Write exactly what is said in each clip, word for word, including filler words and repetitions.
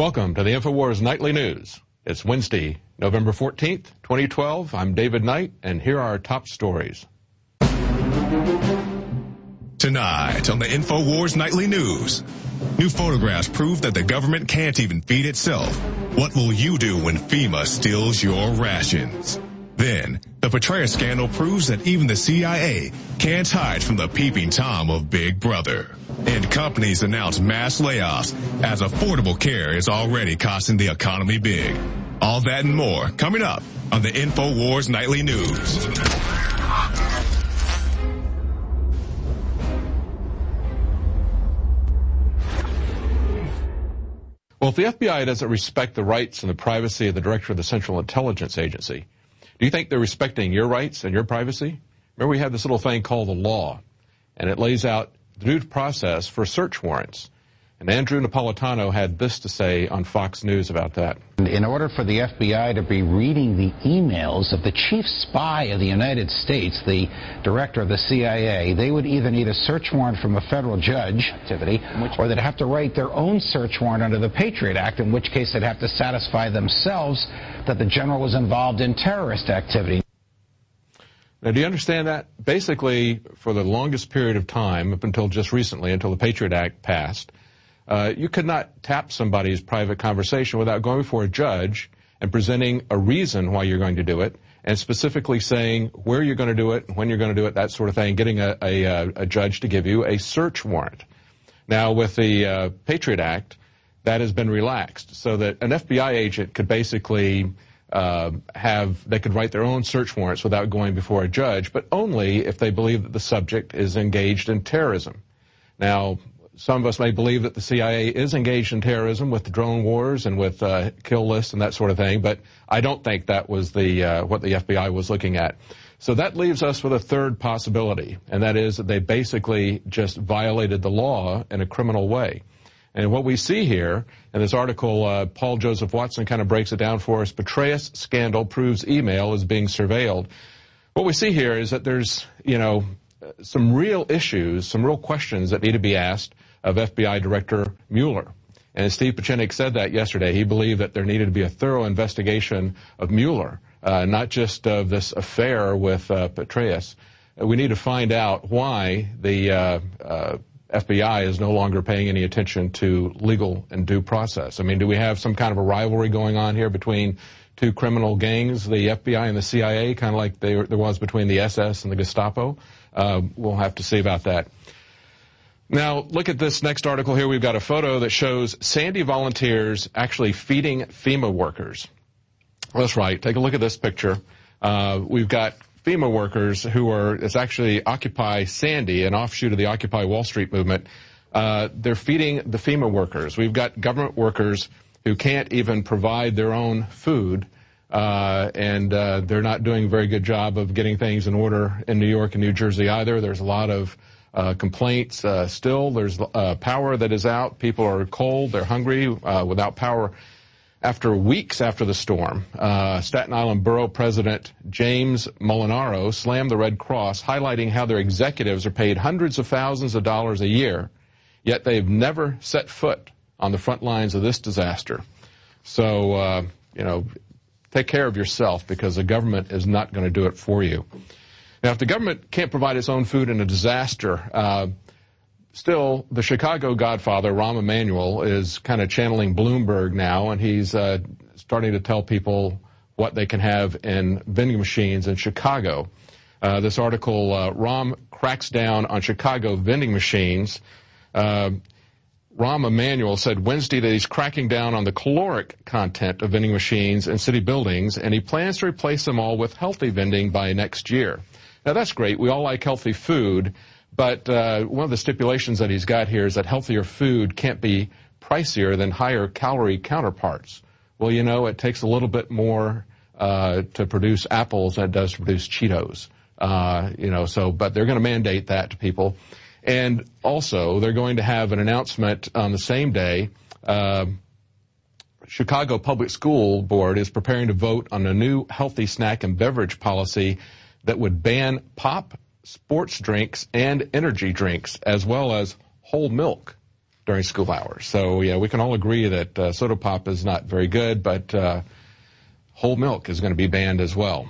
Welcome to the InfoWars Nightly News. It's Wednesday, November fourteenth, twenty twelve. I'm David Knight, and here are our top stories. Tonight on the InfoWars Nightly News, new photographs prove that the government can't even feed itself. What will you do when FEMA steals your rations? Then, the Petraeus scandal proves that even the C I A can't hide from the peeping Tom of Big Brother. And companies announce mass layoffs as affordable care is already costing the economy big. All that and more coming up on the InfoWars Nightly News. Well, if the F B I doesn't respect the rights and the privacy of the director of the Central Intelligence Agency, do you think they're respecting your rights and your privacy? Remember, we have this little thing called the law, and it lays out the due process for search warrants. And Andrew Napolitano had this to say on Fox News about that. In order for the F B I to be reading the emails of the chief spy of the United States, the director of the C I A, they would either need a search warrant from a federal judge, activity, or they'd have to write their own search warrant under the Patriot Act, in which case they'd have to satisfy themselves that the general was involved in terrorist activity. Now, do you understand that? Basically, for the longest period of time, up until just recently, until the Patriot Act passed, uh, you could not tap somebody's private conversation without going before a judge and presenting a reason why you're going to do it, and specifically saying where you're going to do it, when you're going to do it, that sort of thing, getting a, a, a judge to give you a search warrant. Now, with the uh, Patriot Act, that has been relaxed so that an F B I agent could basically Uh, have, they could write their own search warrants without going before a judge, but only if they believe that the subject is engaged in terrorism. Now, some of us may believe that the C I A is engaged in terrorism with the drone wars and with uh, kill lists and that sort of thing, but I don't think that was the uh, what the F B I was looking at. So that leaves us with a third possibility, and that is that they basically just violated the law in a criminal way. And what we see here in this article, uh, Paul Joseph Watson kind of breaks it down for us. Petraeus scandal proves email is being surveilled. What we see here is that there's, you know, some real issues, some real questions that need to be asked of F B I Director Mueller. And Steve Pieczenik said that yesterday. He believed that there needed to be a thorough investigation of Mueller, uh, not just of this affair with uh, Petraeus. We need to find out why the uh, uh, F B I is no longer paying any attention to legal and due process. I mean, do we have some kind of a rivalry going on here between two criminal gangs, the F B I and the C I A, kind of like they, there was between the S S and the Gestapo? Uh, we'll have to see about that. Now, look at this next article here. We've got a photo that shows Sandy volunteers actually feeding FEMA workers. Well, that's right. Take a look at this picture. Uh, we've got FEMA workers who are, it's actually Occupy Sandy, an offshoot of the Occupy Wall Street movement. Uh, they're feeding the FEMA workers. We've got government workers who can't even provide their own food, uh, and uh, they're not doing a very good job of getting things in order in New York and New Jersey either. There's a lot of uh, complaints uh, still. There's uh, power that is out. People are cold. They're hungry uh, without power. After weeks after the storm, uh, Staten Island Borough President James Molinaro slammed the Red Cross, highlighting how their executives are paid hundreds of thousands of dollars a year, yet they've never set foot on the front lines of this disaster. So, uh, you know, take care of yourself, because the government is not going to do it for you. Now, if the government can't provide its own food in a disaster, uh, still, the Chicago Godfather, Rahm Emanuel, is kind of channeling Bloomberg now, and he's uh, starting to tell people what they can have in vending machines in Chicago. Uh, this article, uh, Rahm cracks down on Chicago vending machines. Uh, Rahm Emanuel said Wednesday that he's cracking down on the caloric content of vending machines in city buildings, and he plans to replace them all with healthy vending by next year. Now, that's great. We all like healthy food. But uh, one of the stipulations that he's got here is that healthier food can't be pricier than higher calorie counterparts. Well, you know, it takes a little bit more uh, to produce apples than it does to produce Cheetos. Uh, you know, so, but they're going to mandate that to people. And also, they're going to have an announcement on the same day. Uh, Chicago Public School Board is preparing to vote on a new healthy snack and beverage policy that would ban pop, sports drinks, and energy drinks, as well as whole milk. during school hours. So, yeah, we can all agree that uh, soda pop is not very good, but uh, whole milk is going to be banned as well.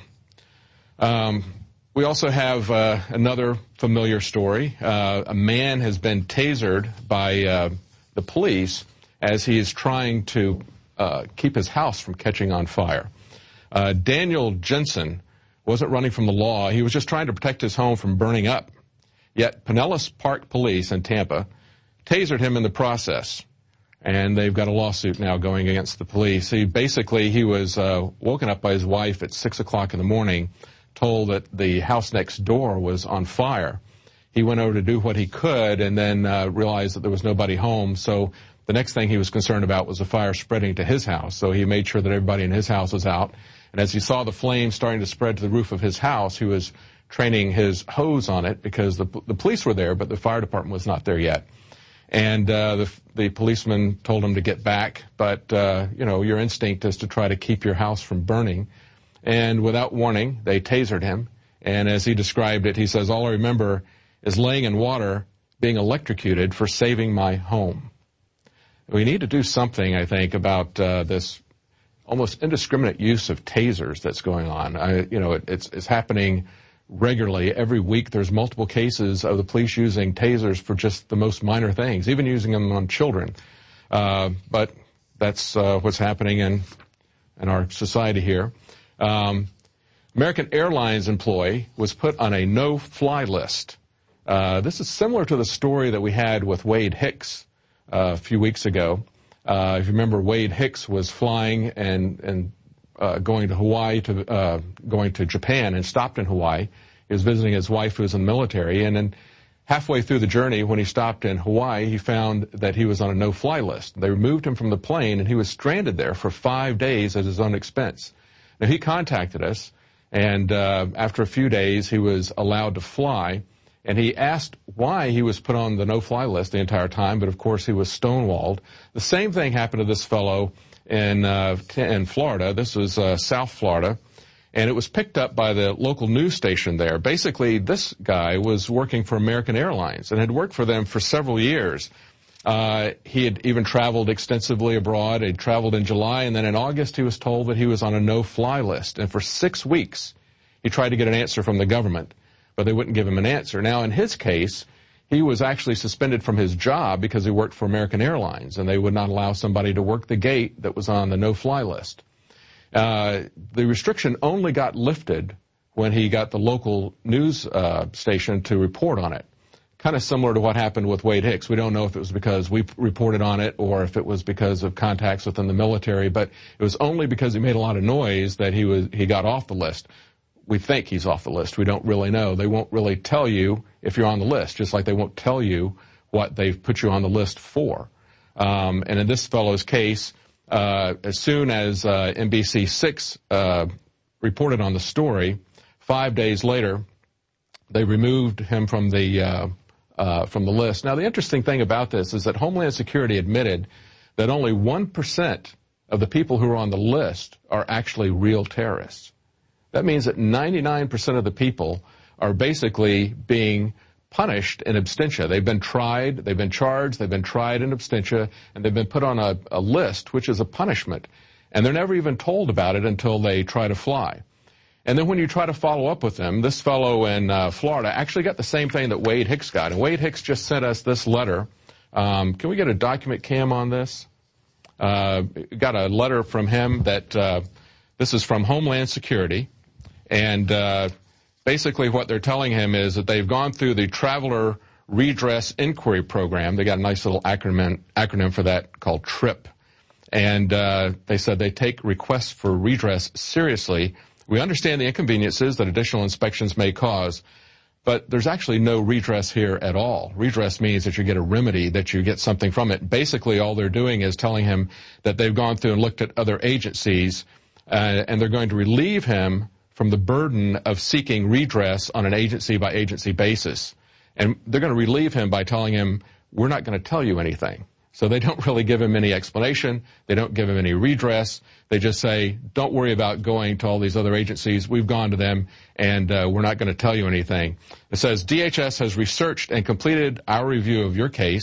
Um, we also have uh, another familiar story. Uh, a man has been tasered by uh, the police as he is trying to uh, keep his house from catching on fire. Uh, Daniel Jensen wasn't running from the law. He was just trying to protect his home from burning up. Yet Pinellas Park Police in Tampa tasered him in the process, and they've got a lawsuit now going against the police. He basically, he was uh, woken up by his wife at six o'clock in the morning, told that the house next door was on fire. He went over to do what he could and then uh, realized that there was nobody home. So the next thing he was concerned about was the fire spreading to his house. So he made sure that everybody in his house was out. And as he saw the flames starting to spread to the roof of his house, he was training his hose on it because the, the police were there, but the fire department was not there yet. And uh, the, the policeman told him to get back, but, uh, you know, your instinct is to try to keep your house from burning. And without warning, they tasered him. And as he described it, he says, all I remember is laying in water, being electrocuted for saving my home. We need to do something, I think, about uh, this almost indiscriminate use of tasers that's going on. I, you know, it, it's, it's happening regularly. Every week there's multiple cases of the police using tasers for just the most minor things, even using them on children. Uh, but that's uh, what's happening in, in our society here. Um, American Airlines employee was put on a no-fly list. Uh, this is similar to the story that we had with Wade Hicks uh, a few weeks ago. Uh, if you remember, Wade Hicks was flying and, and uh, going to Hawaii, to uh, going to Japan, and stopped in Hawaii. He was visiting his wife who was in the military, and then halfway through the journey, when he stopped in Hawaii, he found that he was on a no-fly list. They removed him from the plane, and he was stranded there for five days at his own expense. Now, he contacted us, and uh, after a few days, he was allowed to fly. And he asked why he was put on the no-fly list the entire time, but of course he was stonewalled. The same thing happened to this fellow in uh, in Florida. This was uh, South Florida, and it was picked up by the local news station there. Basically, this guy was working for American Airlines and had worked for them for several years. Uh, he had even traveled extensively abroad. He'd traveled in July, and then in August he was told that he was on a no-fly list. And for six weeks, he tried to get an answer from the government, but they wouldn't give him an answer. Now, in his case, he was actually suspended from his job because he worked for American Airlines, and they would not allow somebody to work the gate that was on the no-fly list. Uh, the restriction only got lifted when he got the local news uh, station to report on it. Kind of similar to what happened with Wade Hicks. We don't know if it was because we reported on it or if it was because of contacts within the military, but it was only because he made a lot of noise that he was he got off the list. We think he's off the list. We don't really know. They won't really tell you if you're on the list, just like they won't tell you what they've put you on the list for. Um, and in this fellow's case, uh, as soon as uh, N B C six uh, reported on the story, five days later, they removed him from the uh, uh, from the list. Now, the interesting thing about this is that Homeland Security admitted that only one percent of the people who are on the list are actually real terrorists. That means that ninety-nine percent of the people are basically being punished in absentia. They've been tried, they've been charged, they've been tried in absentia, and they've been put on a, a list, which is a punishment. And they're never even told about it until they try to fly. And then when you try to follow up with them, this fellow in uh, Florida actually got the same thing that Wade Hicks got. And Wade Hicks just sent us this letter. Um, can we get a document cam on this? Uh, got a letter from him that uh, this is from Homeland Security. And uh, basically what they're telling him is that they've gone through the Traveler Redress Inquiry Program. They got a nice little acronym, acronym for that called TRIP. And uh, they said they take requests for redress seriously. We understand the inconveniences that additional inspections may cause, but there's actually no redress here at all. Redress means that you get a remedy, that you get something from it. Basically, all they're doing is telling him that they've gone through and looked at other agencies, uh, and they're going to relieve him from the burden of seeking redress on an agency-by-agency basis. And they're going to relieve him by telling him, we're not going to tell you anything. So they don't really give him any explanation. They don't give him any redress. They just say, don't worry about going to all these other agencies. We've gone to them, and uh, we're not going to tell you anything. It says, D H S has researched and completed our review of your case.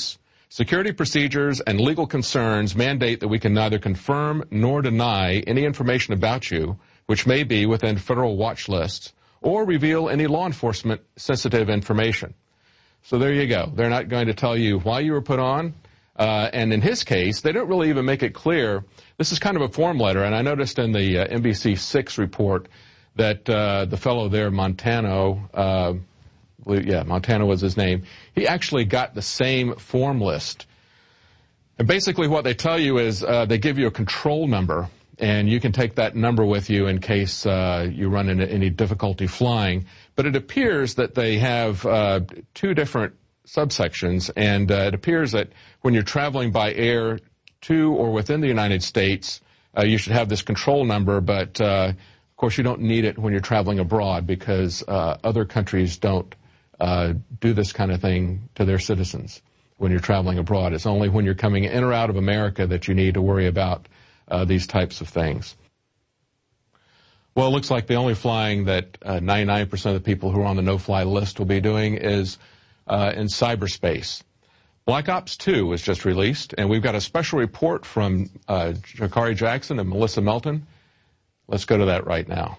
Security procedures and legal concerns mandate that we can neither confirm nor deny any information about you, which may be within federal watch lists, or reveal any law enforcement sensitive information. So there you go. They're not going to tell you why you were put on. Uh, and in his case, they don't really even make it clear. This is kind of a form letter, and I noticed in the uh, N B C six report that uh, the fellow there, Montano, uh, yeah, Montano was his name, he actually got the same form list. And basically what they tell you is uh, they give you a control number, and you can take that number with you in case uh, you run into any difficulty flying. But it appears that they have uh, two different subsections, and uh, it appears that when you're traveling by air to or within the United States, uh, you should have this control number, but uh, of course you don't need it when you're traveling abroad because uh, other countries don't uh, do this kind of thing to their citizens when you're traveling abroad. It's only when you're coming in or out of America that you need to worry about uh, these types of things. Well, it looks like the only flying that uh, ninety-nine percent of the people who are on the no-fly list will be doing is uh, in cyberspace. Black Ops two was just released, and we've got a special report from uh, Jakari Jackson and Melissa Melton. Let's go to that right now.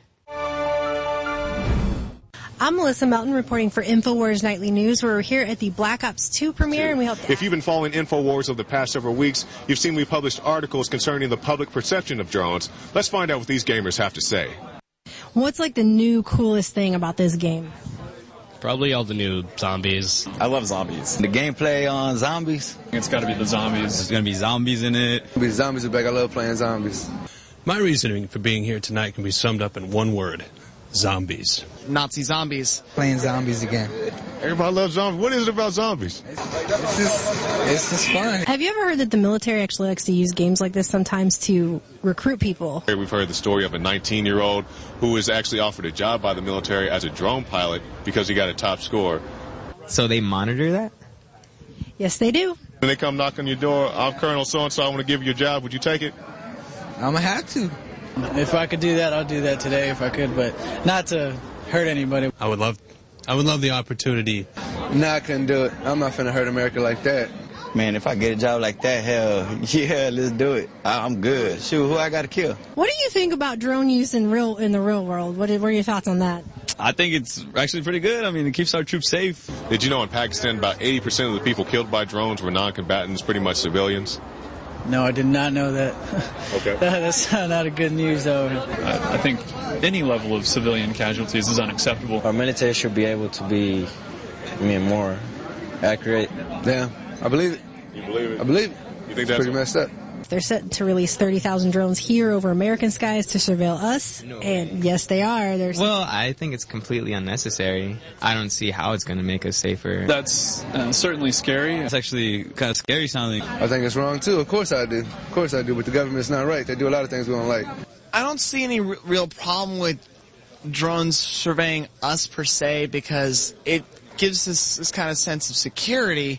I'm Melissa Melton reporting for InfoWars Nightly News. We're here at the Black Ops two premiere, and we hope to... If you've been following InfoWars over the past several weeks, you've seen we published articles concerning the public perception of drones. Let's find out what these gamers have to say. What's like the new coolest thing about this game? Probably all the new zombies. I love zombies. The gameplay on zombies. It's got to be the zombies. There's going to be zombies in it. Be zombies are back. I love playing zombies. My reasoning for being here tonight can be summed up in one word. Zombies. Nazi zombies. Playing zombies again. Everybody loves zombies. What is it about zombies? It's just, it's just fun. Have you ever heard that the military actually likes to use games like this sometimes to recruit people? We've heard the story of a nineteen-year-old who was actually offered a job by the military as a drone pilot because he got a top score. So they monitor that? Yes, they do. When they come knock on your door, I'm Colonel so-and-so, I want to give you a job. Would you take it? I'm going to have to. If I could do that, I'll do that today if I could, but not to hurt anybody. I would love, I would love the opportunity. No, I couldn't do it. I'm not finna hurt America like that. Man, if I get a job like that, hell, yeah, let's do it. I'm good. Shoot, who I got to kill? What do you think about drone use in real in the real world? What are, what are your thoughts on that? I think it's actually pretty good. I mean, it keeps our troops safe. Did you know in Pakistan about eighty percent of the people killed by drones were non-combatants, pretty much civilians? No, I did not know that. Okay. That's not a good news, though. I, I think any level of civilian casualties is unacceptable. Our military should be able to be, I mean, more accurate. Yeah, I believe it. You believe it? I believe it. You think it's that's pretty messed up? They're set to release thirty thousand drones here over American skies to surveil us. No. And yes, they are. They're well, I think it's completely unnecessary. I don't see how it's going to make us safer. That's uh, certainly scary. It's actually kind of scary sounding. I think it's wrong, too. Of course I do. Of course I do. But the government's not right. They do a lot of things we don't like. I don't see any r- real problem with drones surveying us, per se, because it gives us this kind of sense of security.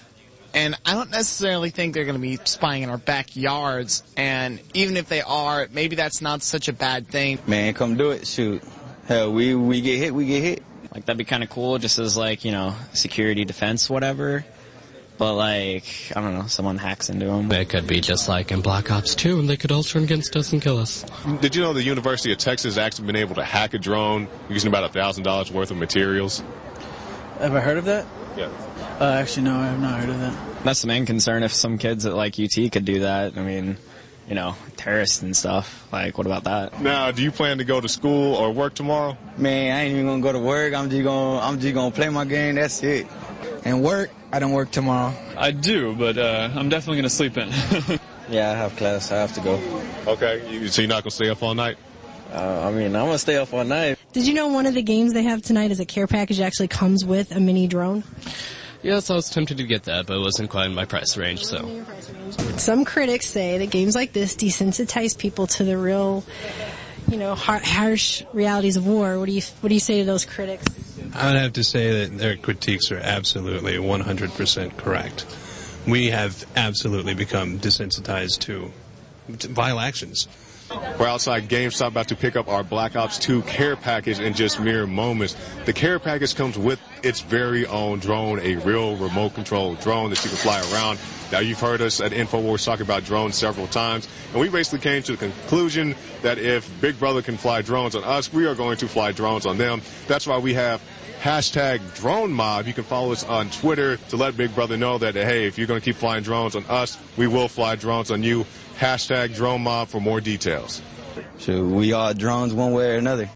And I don't necessarily think they're going to be spying in our backyards. And even if they are, maybe that's not such a bad thing. Man, come do it. Shoot. Hell, we, we get hit, we get hit. Like, that'd be kind of cool just as, like, you know, security, defense, whatever. But, like, I don't know, someone hacks into them. It could be just like in Black Ops two, and they could all turn against us and kill us. Did you know the University of Texas has actually been able to hack a drone using about one thousand dollars worth of materials? Have I heard of that? Yeah. Uh, actually, no, I have not heard of that. That's the main concern. If some kids at, like, U T could do that, I mean, you know, terrorists and stuff. Like, what about that? Now, do you plan to go to school or work tomorrow? Man, I ain't even gonna go to work. I'm just gonna, I'm just gonna play my game. That's it. And work, I don't work tomorrow. I do, but uh, I'm definitely gonna sleep in. Yeah, I have class. I have to go. Okay, you, so you're not gonna stay up all night? Uh, I mean, I'm gonna stay up all night. Did you know one of the games they have tonight as a care package actually comes with a mini drone? Yes, I was tempted to get that, but it wasn't quite in my price range, so. Some critics say that games like this desensitize people to the real, you know, har- harsh realities of war. What do you What do you say to those critics? I would have to say that their critiques are absolutely one hundred percent correct. We have absolutely become desensitized to vile actions. We're outside GameStop about to pick up our Black Ops two care package in just mere moments. The care package comes with its very own drone, a real remote control drone that you can fly around. Now, you've heard us at InfoWars talk about drones several times, and we basically came to the conclusion that if Big Brother can fly drones on us, we are going to fly drones on them. That's why we have hashtag drone mob. You can follow us on Twitter to let Big Brother know that, hey, if you're going to keep flying drones on us, we will fly drones on you. Hashtag drone mob for more details. So we all drones one way or another.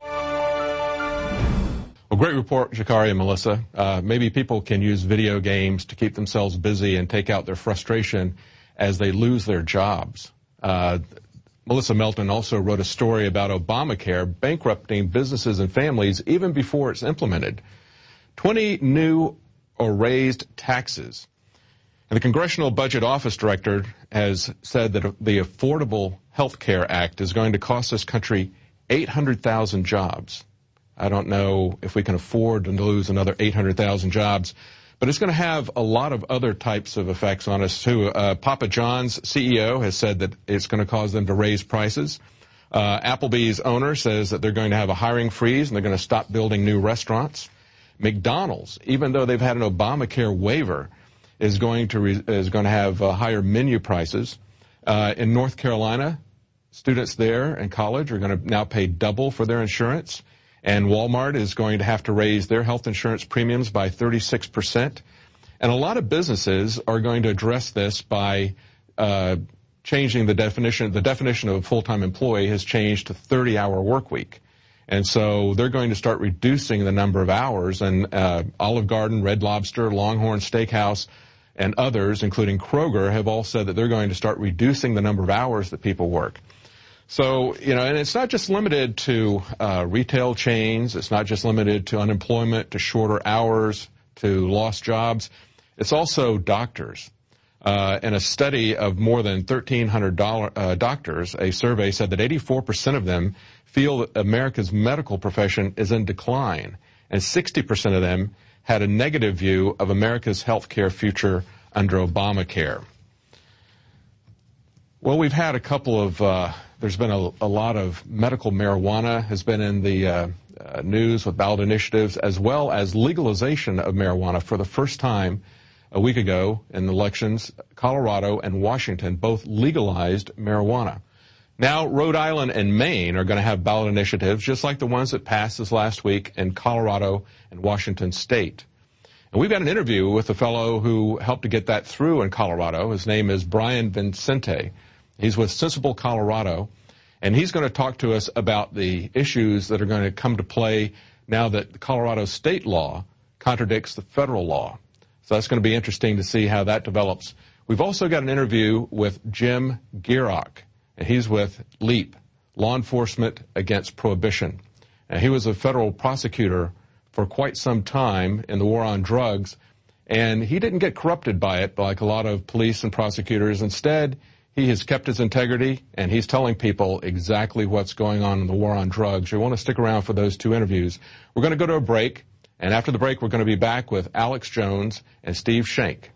Well, great report, Jakari and Melissa. Uh, maybe people can use video games to keep themselves busy and take out their frustration as they lose their jobs. Uh, Melissa Melton also wrote a story about Obamacare bankrupting businesses and families even before it's implemented. twenty new or raised taxes. And the Congressional Budget Office Director has said that the Affordable Health Care Act is going to cost this country eight hundred thousand jobs. I don't know if we can afford to lose another eight hundred thousand jobs, but it's going to have a lot of other types of effects on us, too. Uh, Papa John's C E O has said that it's going to cause them to raise prices. Uh, Applebee's owner says that they're going to have a hiring freeze and they're going to stop building new restaurants. McDonald's, even though they've had an Obamacare waiver, is going to re- is going to have uh, higher menu prices. Uh, in North Carolina, students there in college are going to now pay double for their insurance. And Walmart is going to have to raise their health insurance premiums by thirty-six percent. And a lot of businesses are going to address this by uh, changing the definition. The definition of a full-time employee has changed to thirty-hour work week. And so they're going to start reducing the number of hours. And uh, Olive Garden, Red Lobster, Longhorn Steakhouse, and others, including Kroger, have all said that they're going to start reducing the number of hours that people work. So, you know, and it's not just limited to uh, retail chains. It's not just limited to unemployment, to shorter hours, to lost jobs. It's also doctors. Uh, in a study of more than thirteen hundred uh, doctors, a survey said that eighty-four percent of them feel that America's medical profession is in decline, and sixty percent of them had a negative view of America's health care future under Obamacare. Well, we've had a couple of, uh, there's been a, a lot of medical marijuana has been in the uh, uh, news with ballot initiatives, as well as legalization of marijuana for the first time a week ago in the elections. Colorado and Washington both legalized marijuana. Now, Rhode Island and Maine are going to have ballot initiatives just like the ones that passed this last week in Colorado and Washington State. And we've got an interview with a fellow who helped to get that through in Colorado. His name is Brian Vincente. He's with Sensible Colorado, and he's going to talk to us about the issues that are going to come to play now that Colorado state law contradicts the federal law. So that's going to be interesting to see how that develops. We've also got an interview with Jim Gierach, and he's with LEAP, Law Enforcement Against Prohibition. And he was a federal prosecutor for quite some time in the war on drugs, and he didn't get corrupted by it like a lot of police and prosecutors. Instead, he has kept his integrity, and he's telling people exactly what's going on in the war on drugs. You want to stick around for those two interviews. We're going to go to a break, and after the break, we're going to be back with Alex Jones and Steve Shank.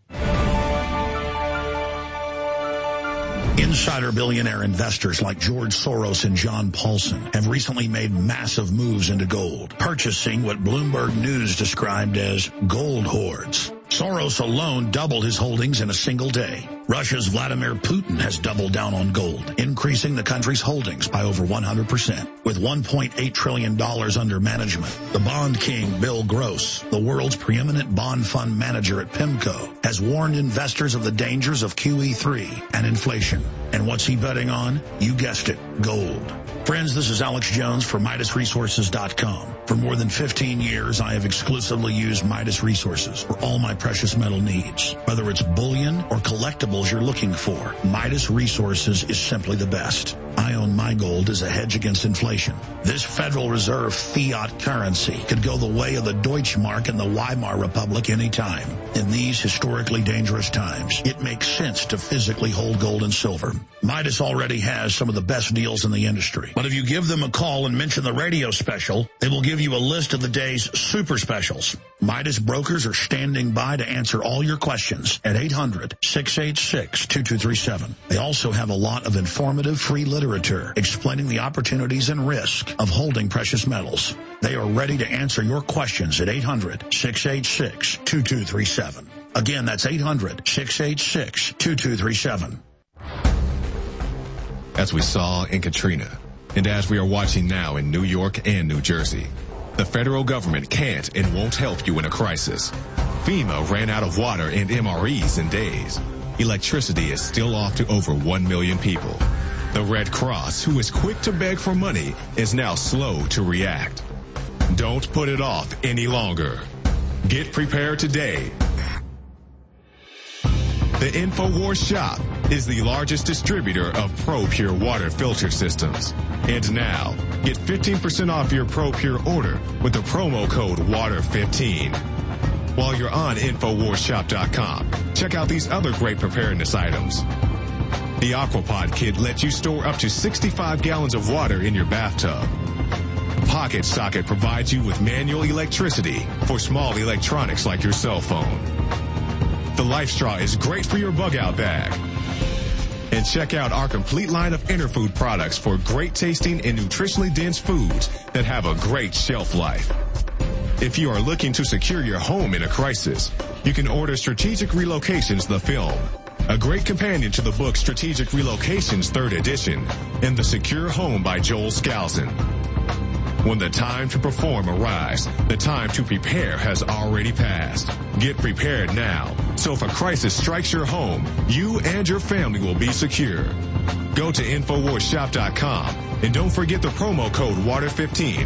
Insider billionaire investors like George Soros and John Paulson have recently made massive moves into gold, purchasing what Bloomberg News described as gold hoards. Soros alone doubled his holdings in a single day. Russia's Vladimir Putin has doubled down on gold, increasing the country's holdings by over one hundred percent. With one point eight trillion dollars under management, the bond king Bill Gross, the world's preeminent bond fund manager at PIMCO, has warned investors of the dangers of Q E three and inflation. And what's he betting on? You guessed it, gold. Friends, this is Alex Jones for Midas Resources dot com. For more than fifteen years, I have exclusively used Midas Resources for all my precious metal needs. Whether it's bullion or collectibles you're looking for, Midas Resources is simply the best. I own my gold as a hedge against inflation. This Federal Reserve fiat currency could go the way of the Deutschmark and the Weimar Republic anytime. In these historically dangerous times, it makes sense to physically hold gold and silver. Midas already has some of the best deals in the industry. But if you give them a call and mention the radio special, they will give give you a list of the day's super specials. Midas brokers are standing by to answer all your questions at eight hundred, six eight six, two two three seven. They also have a lot of informative free literature explaining the opportunities and risk of holding precious metals. They are ready to answer your questions at eight hundred, six eight six, two two three seven. Again, that's eight hundred, six eight six, two two three seven. As we saw in Katrina, and as we are watching now in New York and New Jersey, the federal government can't and won't help you in a crisis. FEMA ran out of water and M R Es in days. Electricity is still off to over one million people. The Red Cross, who is quick to beg for money, is now slow to react. Don't put it off any longer. Get prepared today. The InfoWars shop is the largest distributor of ProPure water filter systems. And now, get fifteen percent off your ProPure order with the promo code water fifteen. While you're on Infowars Shop dot com, check out these other great preparedness items. The Aquapod Kit lets you store up to sixty-five gallons of water in your bathtub. Pocket Socket provides you with manual electricity for small electronics like your cell phone. The Life Straw is great for your bug-out bag. And check out our complete line of Interfood products for great tasting and nutritionally dense foods that have a great shelf life. If you are looking to secure your home in a crisis, you can order Strategic Relocations, the film, a great companion to the book Strategic Relocations, third edition, and The Secure Home by Joel Skousen. When the time to perform arrives, the time to prepare has already passed. Get prepared now, so if a crisis strikes your home, you and your family will be secure. Go to Infowars Shop dot com and don't forget the promo code water fifteen.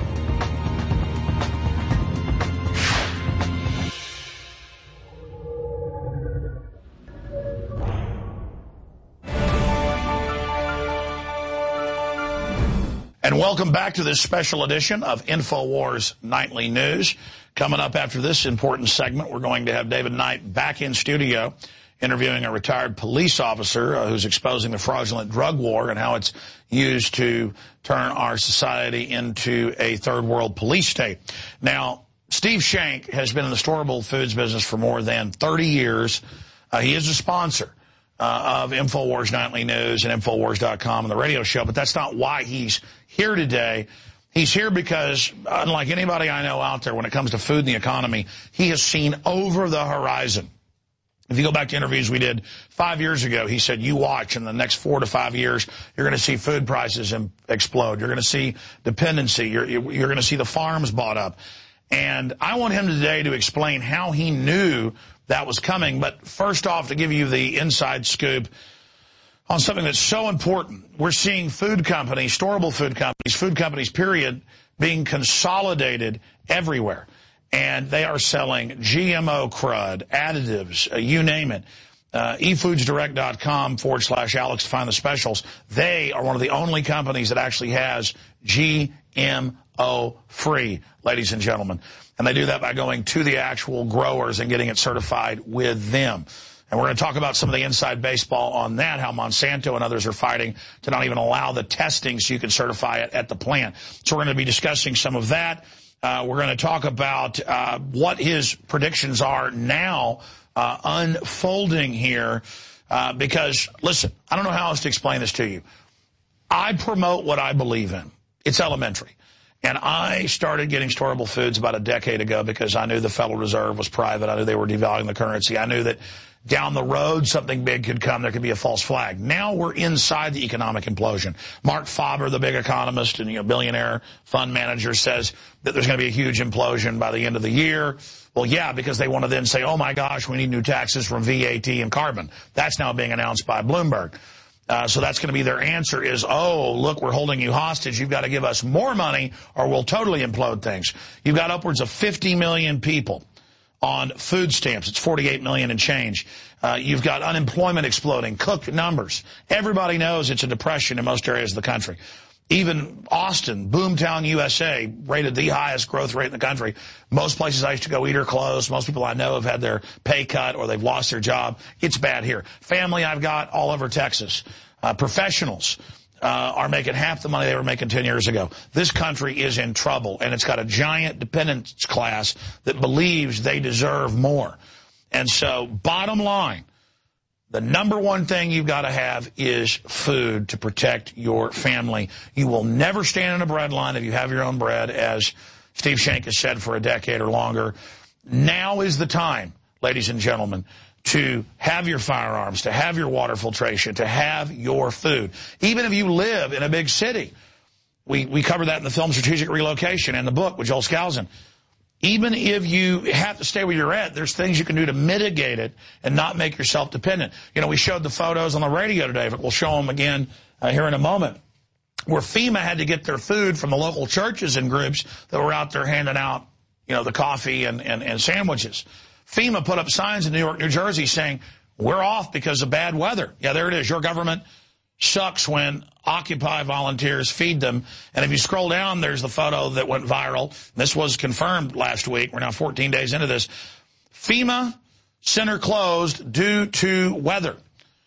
And welcome back to this special edition of InfoWars Nightly News. Coming up after this important segment, we're going to have David Knight back in studio interviewing a retired police officer uh, who's exposing the fraudulent drug war and how it's used to turn our society into a third world police state. Now, Steve Shank has been in the storable foods business for more than thirty years. Uh, he is a sponsor Uh, of InfoWars Nightly News and Infowars dot com and the radio show, but that's not why he's here today. He's here because, unlike anybody I know out there when it comes to food and the economy, he has seen over the horizon. If you go back to interviews we did five years ago, he said, you watch, in the next four to five years, you're going to see food prices explode. You're going to see dependency. You're, you're going to see the farms bought up. And I want him today to explain how he knew that was coming. But first off, to give you the inside scoop on something that's so important. We're seeing food companies, storable food companies, food companies, period, being consolidated everywhere. And they are selling G M O crud, additives, uh, you name it. Uh, e foods direct dot com forward slash Alex to find the specials. They are one of the only companies that actually has G M O free, ladies and gentlemen. And they do that by going to the actual growers and getting it certified with them. And we're going to talk about some of the inside baseball on that, how Monsanto and others are fighting to not even allow the testing so you can certify it at the plant. So we're going to be discussing some of that. Uh, we're going to talk about uh, what his predictions are now uh, unfolding here. Uh, because, listen, I don't know how else to explain this to you. I promote what I believe in. It's elementary. And I started getting storable foods about a decade ago because I knew the Federal Reserve was private. I knew they were devaluing the currency. I knew that down the road something big could come. There could be a false flag. Now we're inside the economic implosion. Mark Faber, the big economist and you know, billionaire fund manager, says that there's going to be a huge implosion by the end of the year. Well, yeah, because they want to then say, oh, my gosh, we need new taxes from V A T and carbon. That's now being announced by Bloomberg. Uh, so that's going to be their answer is, oh, look, we're holding you hostage. You've got to give us more money or we'll totally implode things. You've got upwards of fifty million people on food stamps. It's forty-eight million and change. Uh, you've got unemployment exploding, cooked numbers. Everybody knows it's a depression in most areas of the country. Even Austin, Boomtown, U S A, rated the highest growth rate in the country. Most places I used to go eat are closed. Most people I know have had their pay cut or they've lost their job. It's bad here. Family I've got all over Texas. Uh, professionals uh, are making half the money they were making ten years ago. This country is in trouble, and it's got a giant dependents class that believes they deserve more. And so, bottom line, the number one thing you've got to have is food to protect your family. You will never stand in a bread line if you have your own bread, as Steve Shank has said for a decade or longer. Now is the time, ladies and gentlemen, to have your firearms, to have your water filtration, to have your food. Even if you live in a big city. We, we cover that in the film Strategic Relocation and the book with Joel Skousen. Even if you have to stay where you're at, there's things you can do to mitigate it and not make yourself dependent. You know, we showed the photos on the radio today, but we'll show them again uh, here in a moment, where FEMA had to get their food from the local churches and groups that were out there handing out, you know, the coffee and, and, and sandwiches. FEMA put up signs in New York, New Jersey saying, we're off because of bad weather. Yeah, there it is. Your government sucks when Occupy volunteers feed them. And if you scroll down, there's the photo that went viral. This was confirmed last week. We're now fourteen days into this. FEMA center closed due to weather.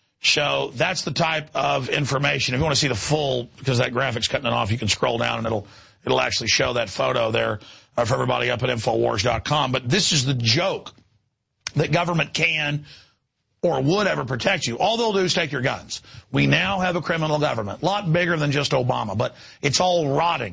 So that's the type of information. If you want to see the full, because that graphic's cutting it off, you can scroll down and it'll it'll actually show that photo there uh, for everybody up at Infowars dot com. But this is the joke that government can or would ever protect you. All they'll do is take your guns. We now have a criminal government, a lot bigger than just Obama, but it's all rotting.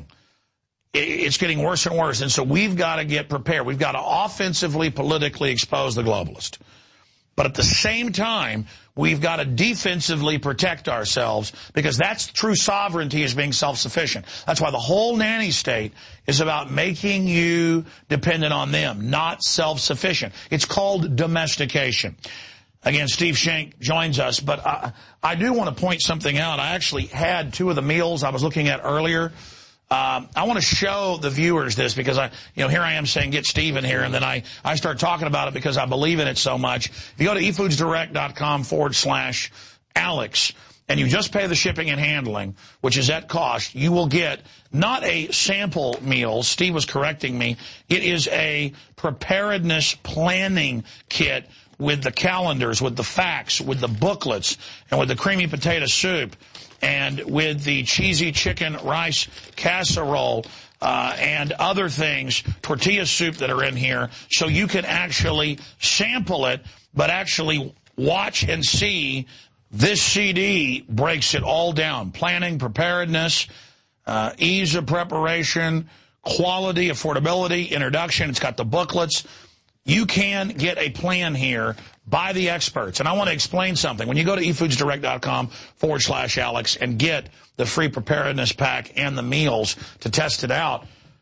It's getting worse and worse, and so we've got to get prepared. We've got to offensively, politically expose the globalist. But at the same time, we've got to defensively protect ourselves, because that's true sovereignty, is being self-sufficient. That's why the whole nanny state is about making you dependent on them, not self-sufficient. It's called domestication. Again, Steve Shank joins us, but I, I do want to point something out. I actually had two of the meals I was looking at earlier. Um, I want to show the viewers this, because I, you know, here I am saying get Steve in here, and then I, I start talking about it because I believe in it so much. If you go to efoodsdirect.com forward slash Alex, and you just pay the shipping and handling, which is at cost, you will get not a sample meal. Steve was correcting me. It is a preparedness planning kit with the calendars, with the facts, with the booklets, and with the creamy potato soup, and with the cheesy chicken rice casserole, uh, and other things, tortilla soup that are in here, so you can actually sample it, but actually watch and see. This C D breaks it all down. Planning, preparedness, uh, ease of preparation, quality, affordability, introduction. It's got the booklets. You can get a plan here by the experts. And I want to explain something. When you go to efoodsdirect.com forward slash Alex and get the free preparedness pack and the meals to test it out,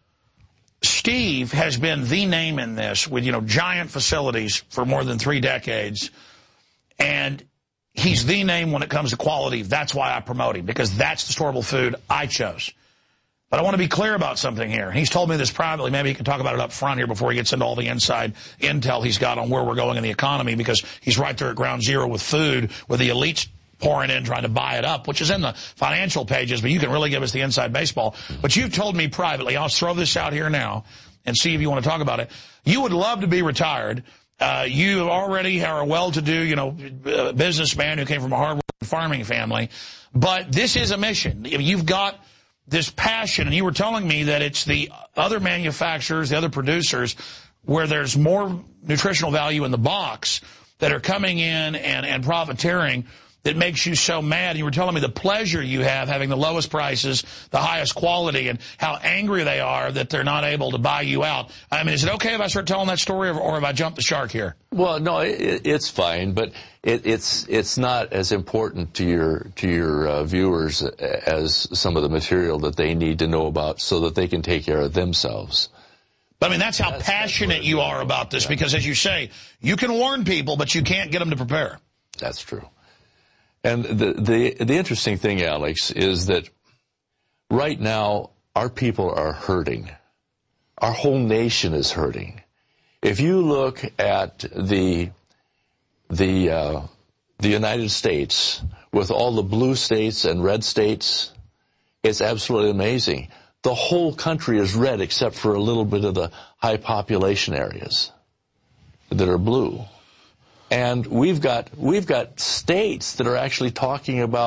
Steve has been the name in this, with, you know, giant facilities for more than three decades. And he's the name when it comes to quality. That's why I promote him, because that's the storable food I chose. But I want to be clear about something here. He's told me this privately. Maybe he can talk about it up front here before he gets into all the inside intel he's got on where we're going in the economy, because he's right there at ground zero with food, with the elites pouring in trying to buy it up, which is in the financial pages, but you can really give us the inside baseball. But you've told me privately, I'll throw this out here now and see if you want to talk about it. You would love to be retired. Uh, you already are a well-to-do, you know, uh, businessman who came from a hard-working farming family. But this is a mission. You've got this passion, and you were telling me that it's the other manufacturers, the other producers, where there's more nutritional value in the box, that are coming in and, and profiteering, that makes you so mad. And you were telling me the pleasure you have having the lowest prices, the highest quality, and how angry they are that they're not able to buy you out. I mean, is it okay if I start telling that story, or, or have I jumped the shark here? Well, no, it, it's fine, but it, it's it's not as important to your to your uh, viewers as some of the material that they need to know about, so that they can take care of themselves. But I mean, that's how that's, passionate that's you are about this, yeah. Because as you say, you can warn people, but you can't get them to prepare. That's true. And the, the, the interesting thing, Alex, is that right now our people are hurting. Our whole nation is hurting. If you look at the, the, uh, the United States, with all the blue states and red states, it's absolutely amazing. The whole country is red except for a little bit of the high population areas that are blue. And we've got we've got states that are actually talking about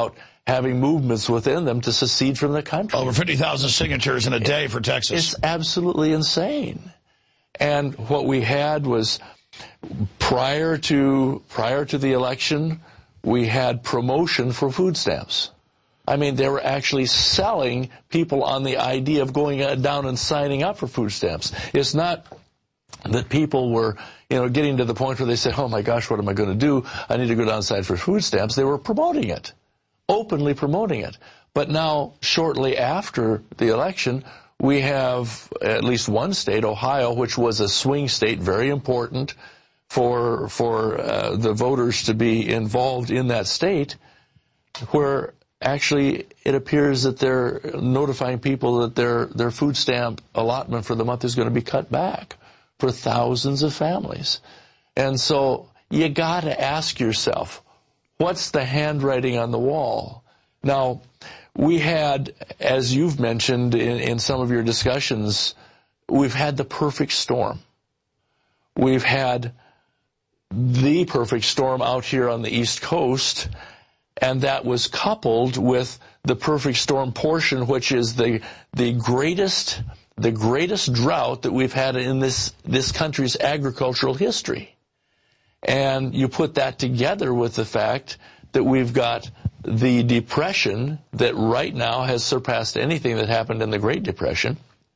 having movements within them to secede from the country. Over fifty thousand signatures in a day for Texas. It's absolutely insane. And what we had was prior to prior to the election, we had promotion for food stamps. I mean, they were actually selling people on the idea of going down and signing up for food stamps. It's not that people were, you know, getting to the point where they said, oh my gosh, what am I going to do? I need to go down and sign for food stamps. They were promoting it, openly promoting it. But now, shortly after the election, we have at least one state, Ohio, which was a swing state, very important for for uh, the voters to be involved in that state, where actually it appears that they're notifying people that their their food stamp allotment for the month is going to be cut back for thousands of families. And so you got to ask yourself, what's the handwriting on the wall? Now, we had, as you've mentioned in, in some of your discussions, we've had the perfect storm. We've had the perfect storm out here on the East Coast, and that was coupled with the perfect storm portion, which is the the greatest the greatest drought that we've had in this this country's agricultural history. And you put that together with the fact that we've got the Depression that right now has surpassed anything that happened in the Great Depression.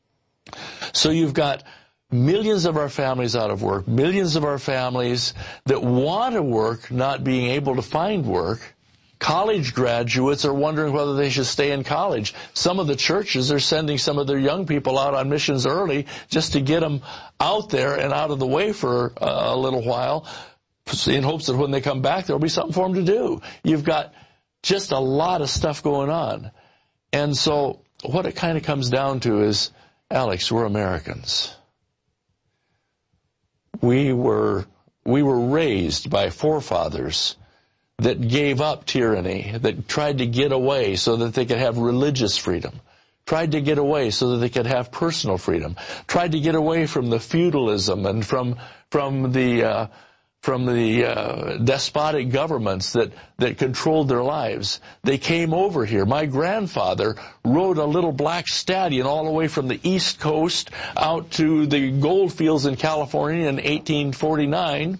So you've got millions of our families out of work, millions of our families that want to work not being able to find work. College graduates are wondering whether they should stay in college. Some of the churches are sending some of their young people out on missions early just to get them out there and out of the way for a little while, in hopes that when they come back, there'll be something for them to do. You've got just a lot of stuff going on. And so what it kind of comes down to is, Alex, we're Americans. We were, we were raised by forefathers that gave up tyranny, that tried to get away so that they could have religious freedom, tried to get away so that they could have personal freedom, tried to get away from the feudalism and from from the uh, from the uh, despotic governments that that controlled their lives. They came over here. My grandfather rode a little black stallion all the way from the East Coast out to the gold fields in California in eighteen forty-nine.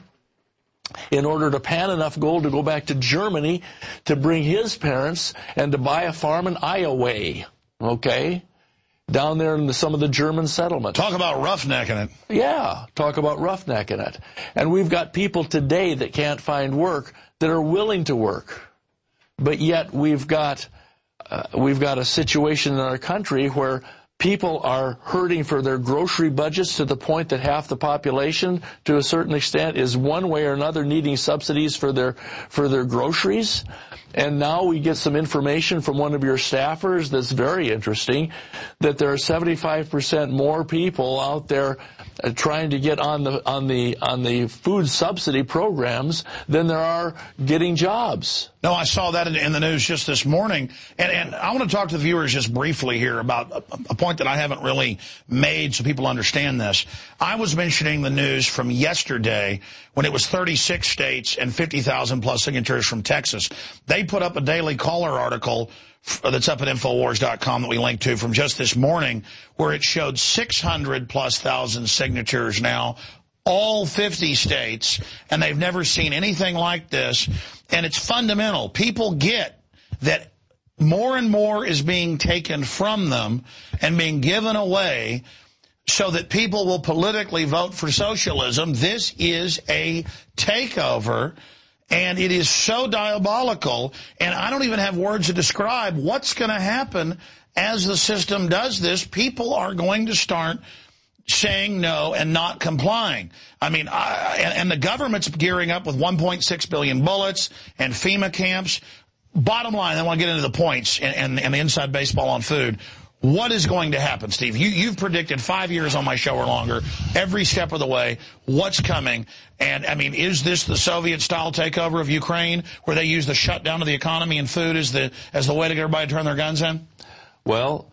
In order to pan enough gold to go back to Germany to bring his parents and to buy a farm in Iowa, okay, down there in the, some of the German settlements. Talk about roughnecking it. Yeah, talk about roughnecking it. And we've got people today that can't find work that are willing to work. But yet we've got, uh, we've got a situation in our country where people are hurting for their grocery budgets to the point that half the population, to a certain extent, is one way or another needing subsidies for their for their groceries. And now we get some information from one of your staffers that's very interesting, that there are seventy-five percent more people out there uh, trying to get on the on the on the food subsidy programs than there are getting jobs. No, I saw that in, in the news just this morning. And, and I want to talk to the viewers just briefly here about a, a point that I haven't really made so people understand this. I was mentioning the news from yesterday when it was thirty-six states and fifty thousand plus signatures from Texas. They put up a Daily Caller article that's up at Infowars dot com that we linked to from just this morning, where it showed six hundred plus thousand signatures now, all fifty states, and they've never seen anything like this. And it's fundamental. People get that more and more is being taken from them and being given away so that people will politically vote for socialism. This is a takeover, and it is so diabolical, and I don't even have words to describe what's going to happen as the system does this. People are going to start saying no and not complying. I mean, I, and, and the government's gearing up with one point six billion bullets and FEMA camps. Bottom line, I want to get into the points and, and, and the inside baseball on food. What is going to happen, Steve? You, you've predicted five years on my show or longer, every step of the way, what's coming. And, I mean, is this the Soviet-style takeover of Ukraine, where they use the shutdown of the economy and food as the, as the way to get everybody to turn their guns in? Well,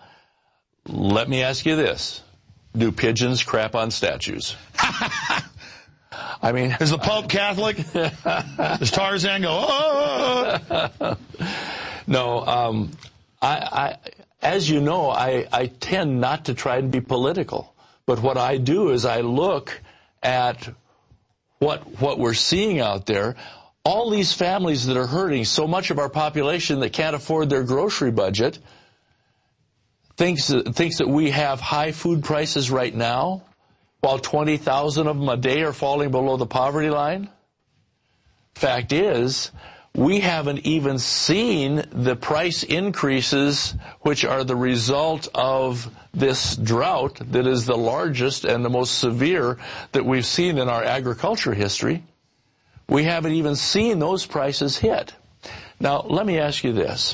let me ask you this. Do pigeons crap on statues? I mean, is the Pope Catholic? Does Tarzan go, oh? No, um, I, I, as you know, I, I tend not to try and be political. But what I do is I look at what what we're seeing out there. All these families that are hurting, so much of our population that can't afford their grocery budget, thinks that, thinks that we have high food prices right now, while twenty thousand of them a day are falling below the poverty line. Fact is, we haven't even seen the price increases which are the result of this drought that is the largest and the most severe that we've seen in our agriculture history. We haven't even seen those prices hit. Now, let me ask you this.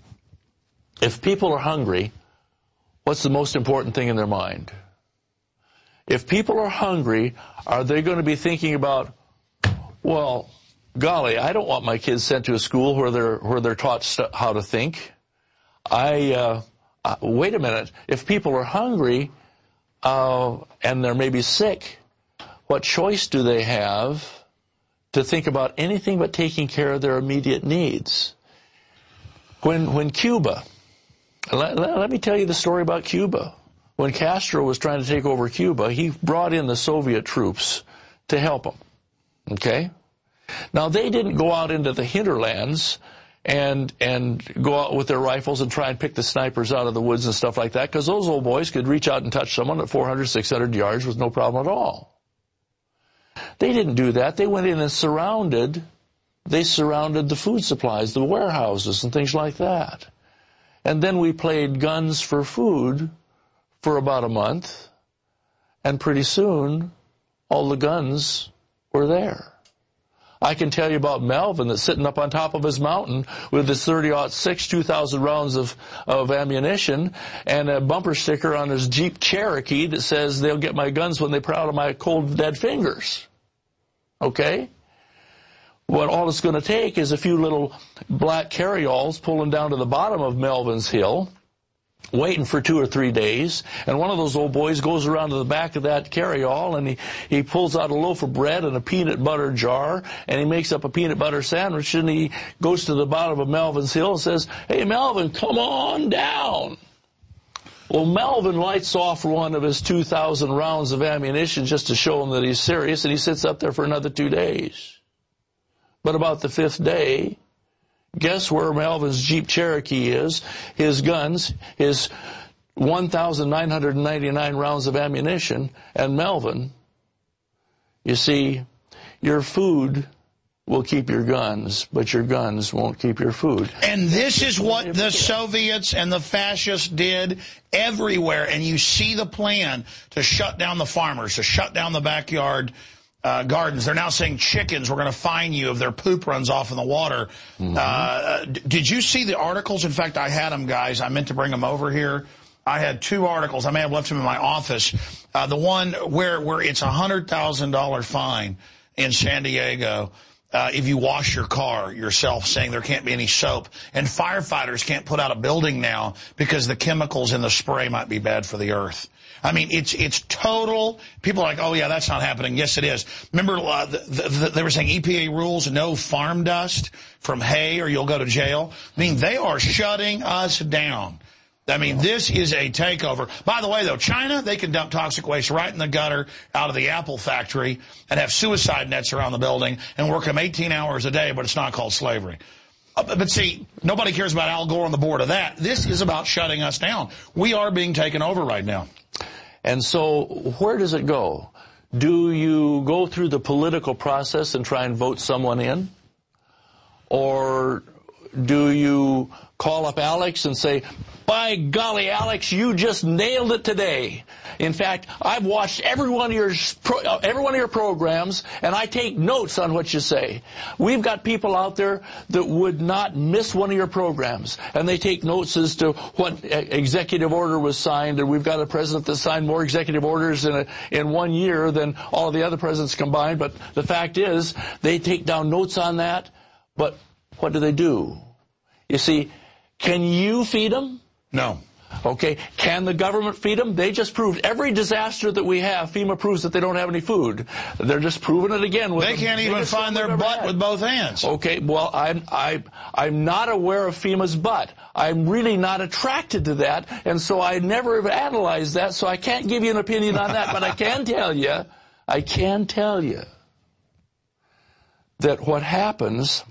If people are hungry, what's the most important thing in their mind? If people are hungry, are they going to be thinking about, well, golly, I don't want my kids sent to a school where they're where they're taught st- how to think. I uh, uh, wait a minute. If people are hungry uh, and they're maybe sick, what choice do they have to think about anything but taking care of their immediate needs? When when Cuba, let, let, let me tell you the story about Cuba. When Castro was trying to take over Cuba, he brought in the Soviet troops to help him. Okay? Now, they didn't go out into the hinterlands and and go out with their rifles and try and pick the snipers out of the woods and stuff like that, because those old boys could reach out and touch someone at four hundred, six hundred yards with no problem at all. They didn't do that. They went in and surrounded, they surrounded the food supplies, the warehouses and things like that. And then we played guns for food for about a month, and pretty soon all the guns were there. I can tell you about Melvin that's sitting up on top of his mountain with his thirty aught six, two thousand rounds of, of ammunition and a bumper sticker on his Jeep Cherokee that says they'll get my guns when they proud of my cold dead fingers. Okay? What all it's going to take is a few little black carryalls pulling down to the bottom of Melvin's hill, waiting for two or three days, and one of those old boys goes around to the back of that carryall and he, he pulls out a loaf of bread and a peanut butter jar, and he makes up a peanut butter sandwich, and he goes to the bottom of Melvin's hill and says, "Hey, Melvin, come on down." Well, Melvin lights off one of his two thousand rounds of ammunition just to show him that he's serious, and he sits up there for another two days. But about the fifth day, guess where Melvin's Jeep Cherokee is, his guns, his one thousand nine hundred ninety-nine rounds of ammunition, and Melvin? You see, your food will keep your guns, but your guns won't keep your food. And this is what the Soviets and the fascists did everywhere. And you see the plan to shut down the farmers, to shut down the backyard Uh, gardens. They're now saying chickens, we're going to fine you if their poop runs off in the water. Mm-hmm. Uh, did you see the articles? In fact, I had them, guys. I meant to bring them over here. I had two articles. I may have left them in my office. Uh, the one where, where it's a one hundred thousand dollar fine in San Diego uh, if you wash your car yourself, saying there can't be any soap. And firefighters can't put out a building now because the chemicals in the spray might be bad for the earth. I mean, it's it's total. People are like, oh, yeah, that's not happening. Yes, it is. Remember, uh, the, the, they were saying E P A rules, no farm dust from hay or you'll go to jail. I mean, they are shutting us down. I mean, this is a takeover. By the way, though, China, they can dump toxic waste right in the gutter out of the Apple factory and have suicide nets around the building and work them eighteen hours a day, but it's not called slavery. Uh, but see, nobody cares about Al Gore on the board of that. This is about shutting us down. We are being taken over right now. And so where does it go? Do you go through the political process and try and vote someone in? Or do you call up Alex and say, by golly, Alex, you just nailed it today. In fact, I've watched every one of your every one of your programs, and I take notes on what you say. We've got people out there that would not miss one of your programs, and they take notes as to what executive order was signed, and we've got a president that signed more executive orders in a, in one year than all of the other presidents combined. But the fact is, they take down notes on that, but what do they do? You see, can you feed them? No. Okay, can the government feed them? They just proved every disaster that we have, FEMA proves that they don't have any food. They're just proving it again. With they can't even find their butt had. with both hands. Okay, well, I'm, I, I'm not aware of FEMA's butt. I'm really not attracted to that, and so I never have analyzed that, so I can't give you an opinion on that, but I can tell you, I can tell you that what happens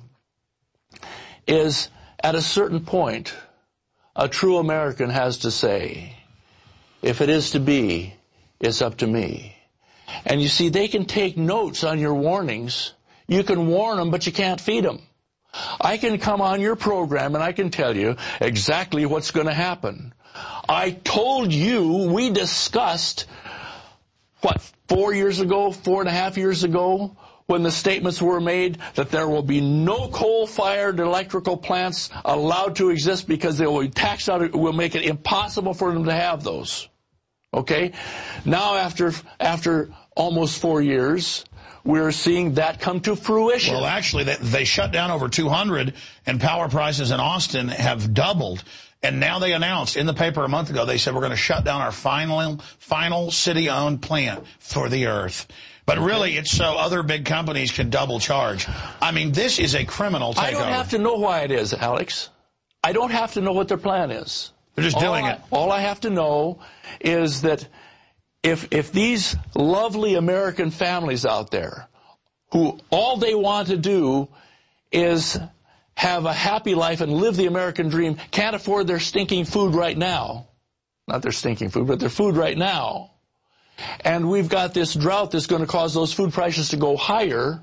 is at a certain point, a true American has to say, if it is to be, it's up to me. And you see, they can take notes on your warnings. You can warn them, but you can't feed them. I can come on your program and I can tell you exactly what's going to happen. I told you, we discussed, what, four years ago, four and a half years ago, when the statements were made that there will be no coal-fired electrical plants allowed to exist because they will be taxed out. It will make it impossible for them to have those. Okay? Now, after after almost four years, we're seeing that come to fruition. Well, actually, they, they shut down over two hundred, and power prices in Austin have doubled. And now they announced in the paper a month ago, they said we're going to shut down our final, final city-owned plant for the earth. But really, it's so other big companies can double charge. I mean, this is a criminal takeover. I don't have to know why it is, Alex. I don't have to know what their plan is. They're just all doing I, it. All I have to know is that if if these lovely American families out there, who all they want to do is have a happy life and live the American dream, can't afford their stinking food right now, not their stinking food, but their food right now, and we've got this drought that's going to cause those food prices to go higher,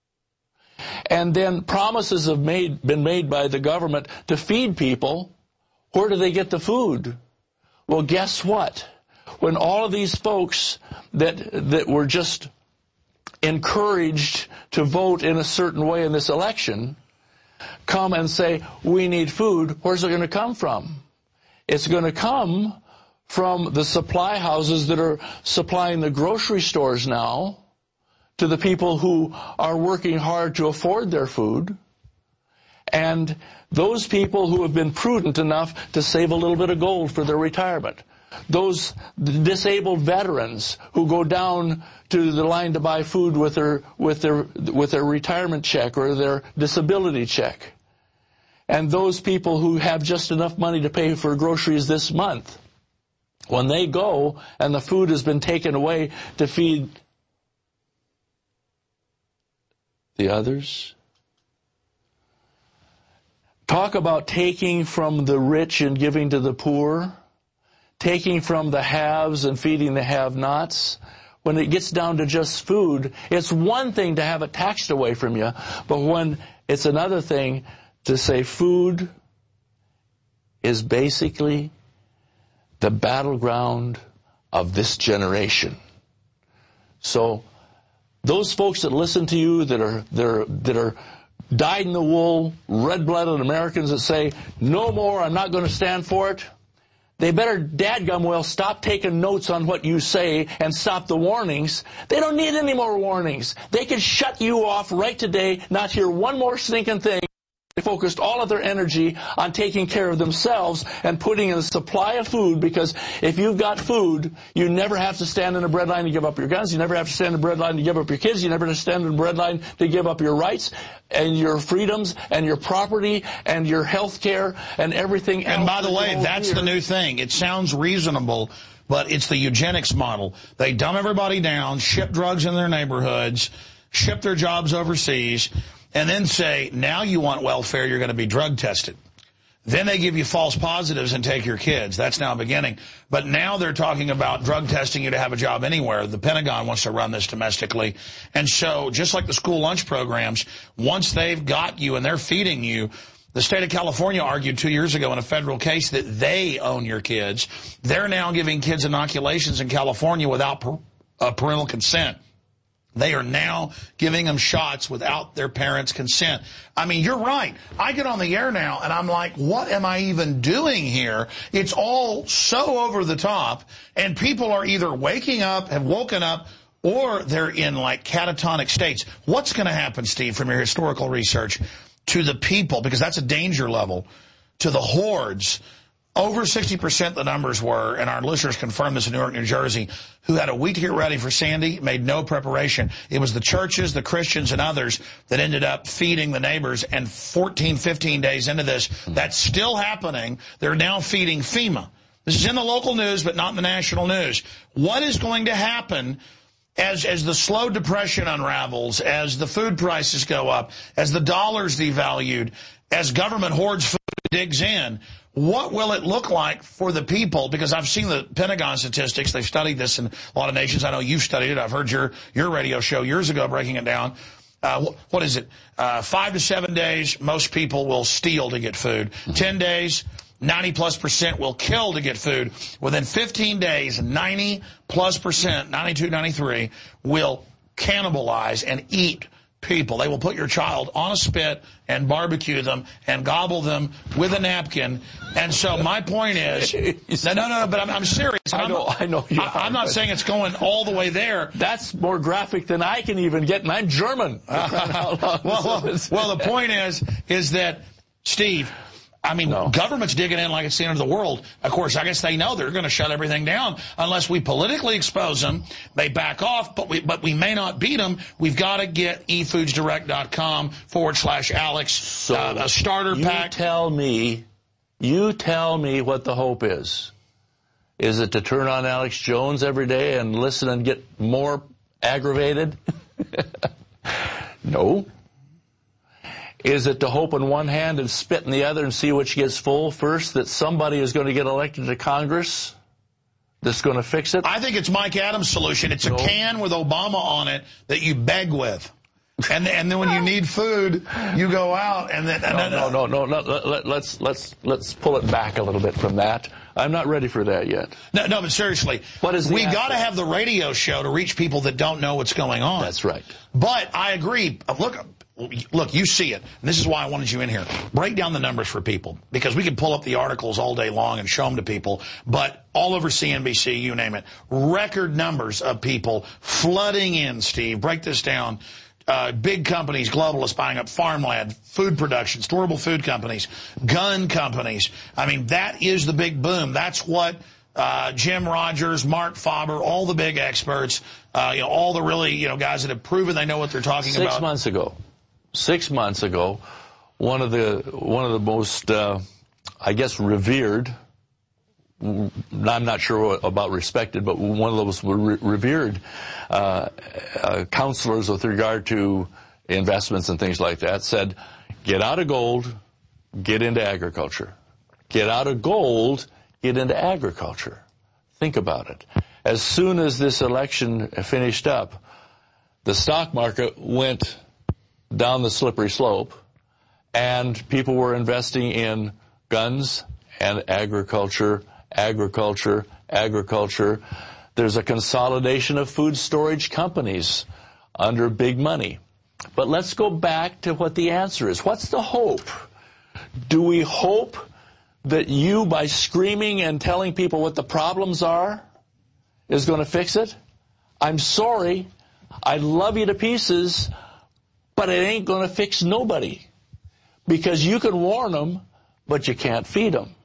and then promises have made, been made by the government to feed people, where do they get the food? Well, guess what? When all of these folks that that were just encouraged to vote in a certain way in this election come and say, we need food, where's it going to come from? It's going to come from the supply houses that are supplying the grocery stores now to the people who are working hard to afford their food. And those people who have been prudent enough to save a little bit of gold for their retirement. Those disabled veterans who go down to the line to buy food with their with their with their retirement check or their disability check. And those people who have just enough money to pay for groceries this month. When they go and the food has been taken away to feed the others. Talk about taking from the rich and giving to the poor. Taking from the haves and feeding the have-nots. When it gets down to just food, it's one thing to have it taxed away from you, but when it's another thing to say food is basically the battleground of this generation. So those folks that listen to you that are that are, that are dyed-in-the-wool, red-blooded Americans that say, no more, I'm not going to stand for it, they better dadgum well stop taking notes on what you say and stop the warnings. They don't need any more warnings. They can shut you off right today, not hear one more stinking thing. They focused all of their energy on taking care of themselves and putting in a supply of food, because if you've got food, you never have to stand in a bread line to give up your guns. You never have to stand in a bread line to give up your kids. You never have to stand in a bread line to give up your rights and your freedoms and your property and your health care and everything else. And by the way, that's the new thing. It sounds reasonable, but it's the eugenics model. They dumb everybody down, ship drugs in their neighborhoods, ship their jobs overseas, and then say, now you want welfare, you're going to be drug tested. Then they give you false positives and take your kids. That's now beginning. But now they're talking about drug testing you to have a job anywhere. The Pentagon wants to run this domestically. And so just like the school lunch programs, once they've got you and they're feeding you, the state of California argued two years ago in a federal case that they own your kids. They're now giving kids inoculations in California without uh, parental consent. They are now giving them shots without their parents' consent. I mean, you're right. I get on the air now, and I'm like, what am I even doing here? It's all so over the top, and people are either waking up, have woken up, or they're in, like, catatonic states. What's going to happen, Steve, from your historical research, to the people, because that's a danger level, to the hordes over sixty percent the numbers were, and our listeners confirmed this in Newark, New Jersey, who had a week to get ready for Sandy, made no preparation. It was the churches, the Christians, and others that ended up feeding the neighbors, and fourteen, fifteen days into this, that's still happening. They're now feeding FEMA. This is in the local news, but not in the national news. What is going to happen as, as the slow depression unravels, as the food prices go up, as the dollar's devalued, as government hoards food digs in? What will it look like for the people? Because I've seen the Pentagon statistics. They've studied this in a lot of nations. I know you've studied it. I've heard your, your radio show years ago breaking it down. Uh, what is it? Uh, five to seven days, most people will steal to get food. Mm-hmm. Ten days, ninety plus percent will kill to get food. Within fifteen days, ninety plus percent, ninety-two, ninety-three, will cannibalize and eat people. They will put your child on a spit and barbecue them and gobble them with a napkin. And so my point is, no, no, no, but I'm, I'm serious. I know, I'm, I know. You I, are, I'm not saying it's going all the way there. That's more graphic than I can even get, and I'm German. well, well, well, the point is, is that, Steve, I mean, no. Government's digging in like it's the end of the world. Of course, I guess they know they're going to shut everything down unless we politically expose them. They back off, but we, but we may not beat them. We've got to get efoodsdirect.com forward slash Alex, so uh, a starter you pack. Tell me, you tell me what the hope is. Is it to turn on Alex Jones every day and listen and get more aggravated? No. Is it to hope in one hand and spit in the other and see which gets full first, that somebody is going to get elected to Congress that's going to fix it? I think it's Mike Adams' solution. It's no. a can with Obama on it that you beg with. And, and then when you need food, you go out and then... And no, then, no, no, no, no, let, let's, let's, let's pull it back a little bit from that. I'm not ready for that yet. No, no, but seriously, what is we got to have the radio show to reach people that don't know what's going on. That's right. But I agree. Look... Look, you see it, and this is why I wanted you in here. Break down the numbers for people, because we can pull up the articles all day long and show them to people, but all over C N B C, you name it, record numbers of people flooding in, Steve. Break this down. Uh, big companies, globalists buying up farmland, food production, storable food companies, gun companies. I mean, that is the big boom. That's what... Uh, Jim Rogers, Mark Faber, all the big experts, uh, you know, all the really, you know, guys that have proven they know what they're talking Six about. Six months ago, six months ago, one of the one of the most, uh, I guess, revered. I'm not sure about respected, but one of those re revered uh, uh, counselors with regard to investments and things like that said, "Get out of gold, get into agriculture. Get out of gold." Get into agriculture. Think about it. As soon as this election finished up, the stock market went down the slippery slope, and people were investing in guns and agriculture, agriculture, agriculture. There's a consolidation of food storage companies under big money. But let's go back to what the answer is. What's the hope? Do we hope that you, by screaming and telling people what the problems are, is going to fix it? I'm sorry. I love you to pieces, but it ain't going to fix nobody. Because you can warn them, but you can't feed them.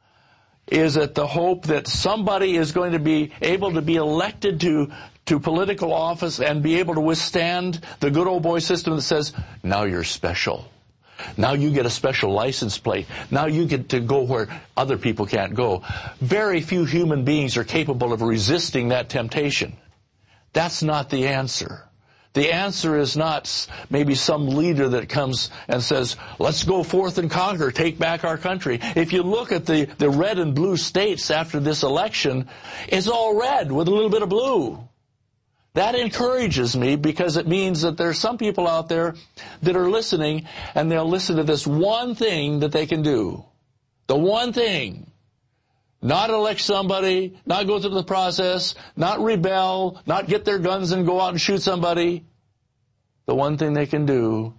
Is it the hope that somebody is going to be able to be elected to, to political office and be able to withstand the good old boy system that says, now you're special? Now you get a special license plate. Now you get to go where other people can't go. Very few human beings are capable of resisting that temptation. That's not the answer. The answer is not maybe some leader that comes and says, let's go forth and conquer, take back our country. If you look at the, the red and blue states after this election, it's all red with a little bit of blue. That encourages me, because it means that there's some people out there that are listening, and they'll listen to this one thing that they can do. The one thing. Not elect somebody, not go through the process, not rebel, not get their guns and go out and shoot somebody. The one thing they can do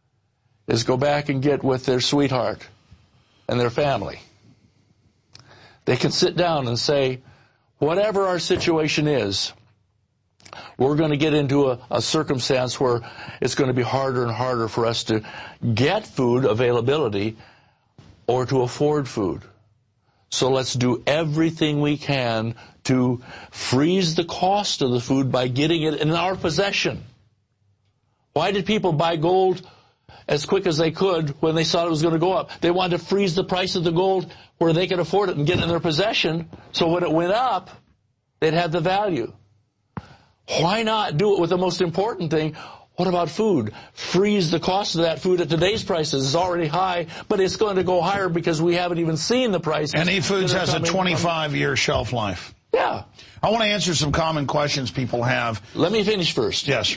is go back and get with their sweetheart and their family. They can sit down and say, whatever our situation is, we're going to get into a, a circumstance where it's going to be harder and harder for us to get food availability or to afford food. So let's do everything we can to freeze the cost of the food by getting it in our possession. Why did people buy gold as quick as they could when they thought it was going to go up? They wanted to freeze the price of the gold where they could afford it and get it in their possession, so when it went up, they'd have the value. Why not do it with the most important thing? What about food? Freeze the cost of that food at today's prices. It's already high, but it's going to go higher because we haven't even seen the prices. And eFoods has a twenty-five year shelf life. Yeah. I want to answer some common questions people have. Let me finish first. Yes.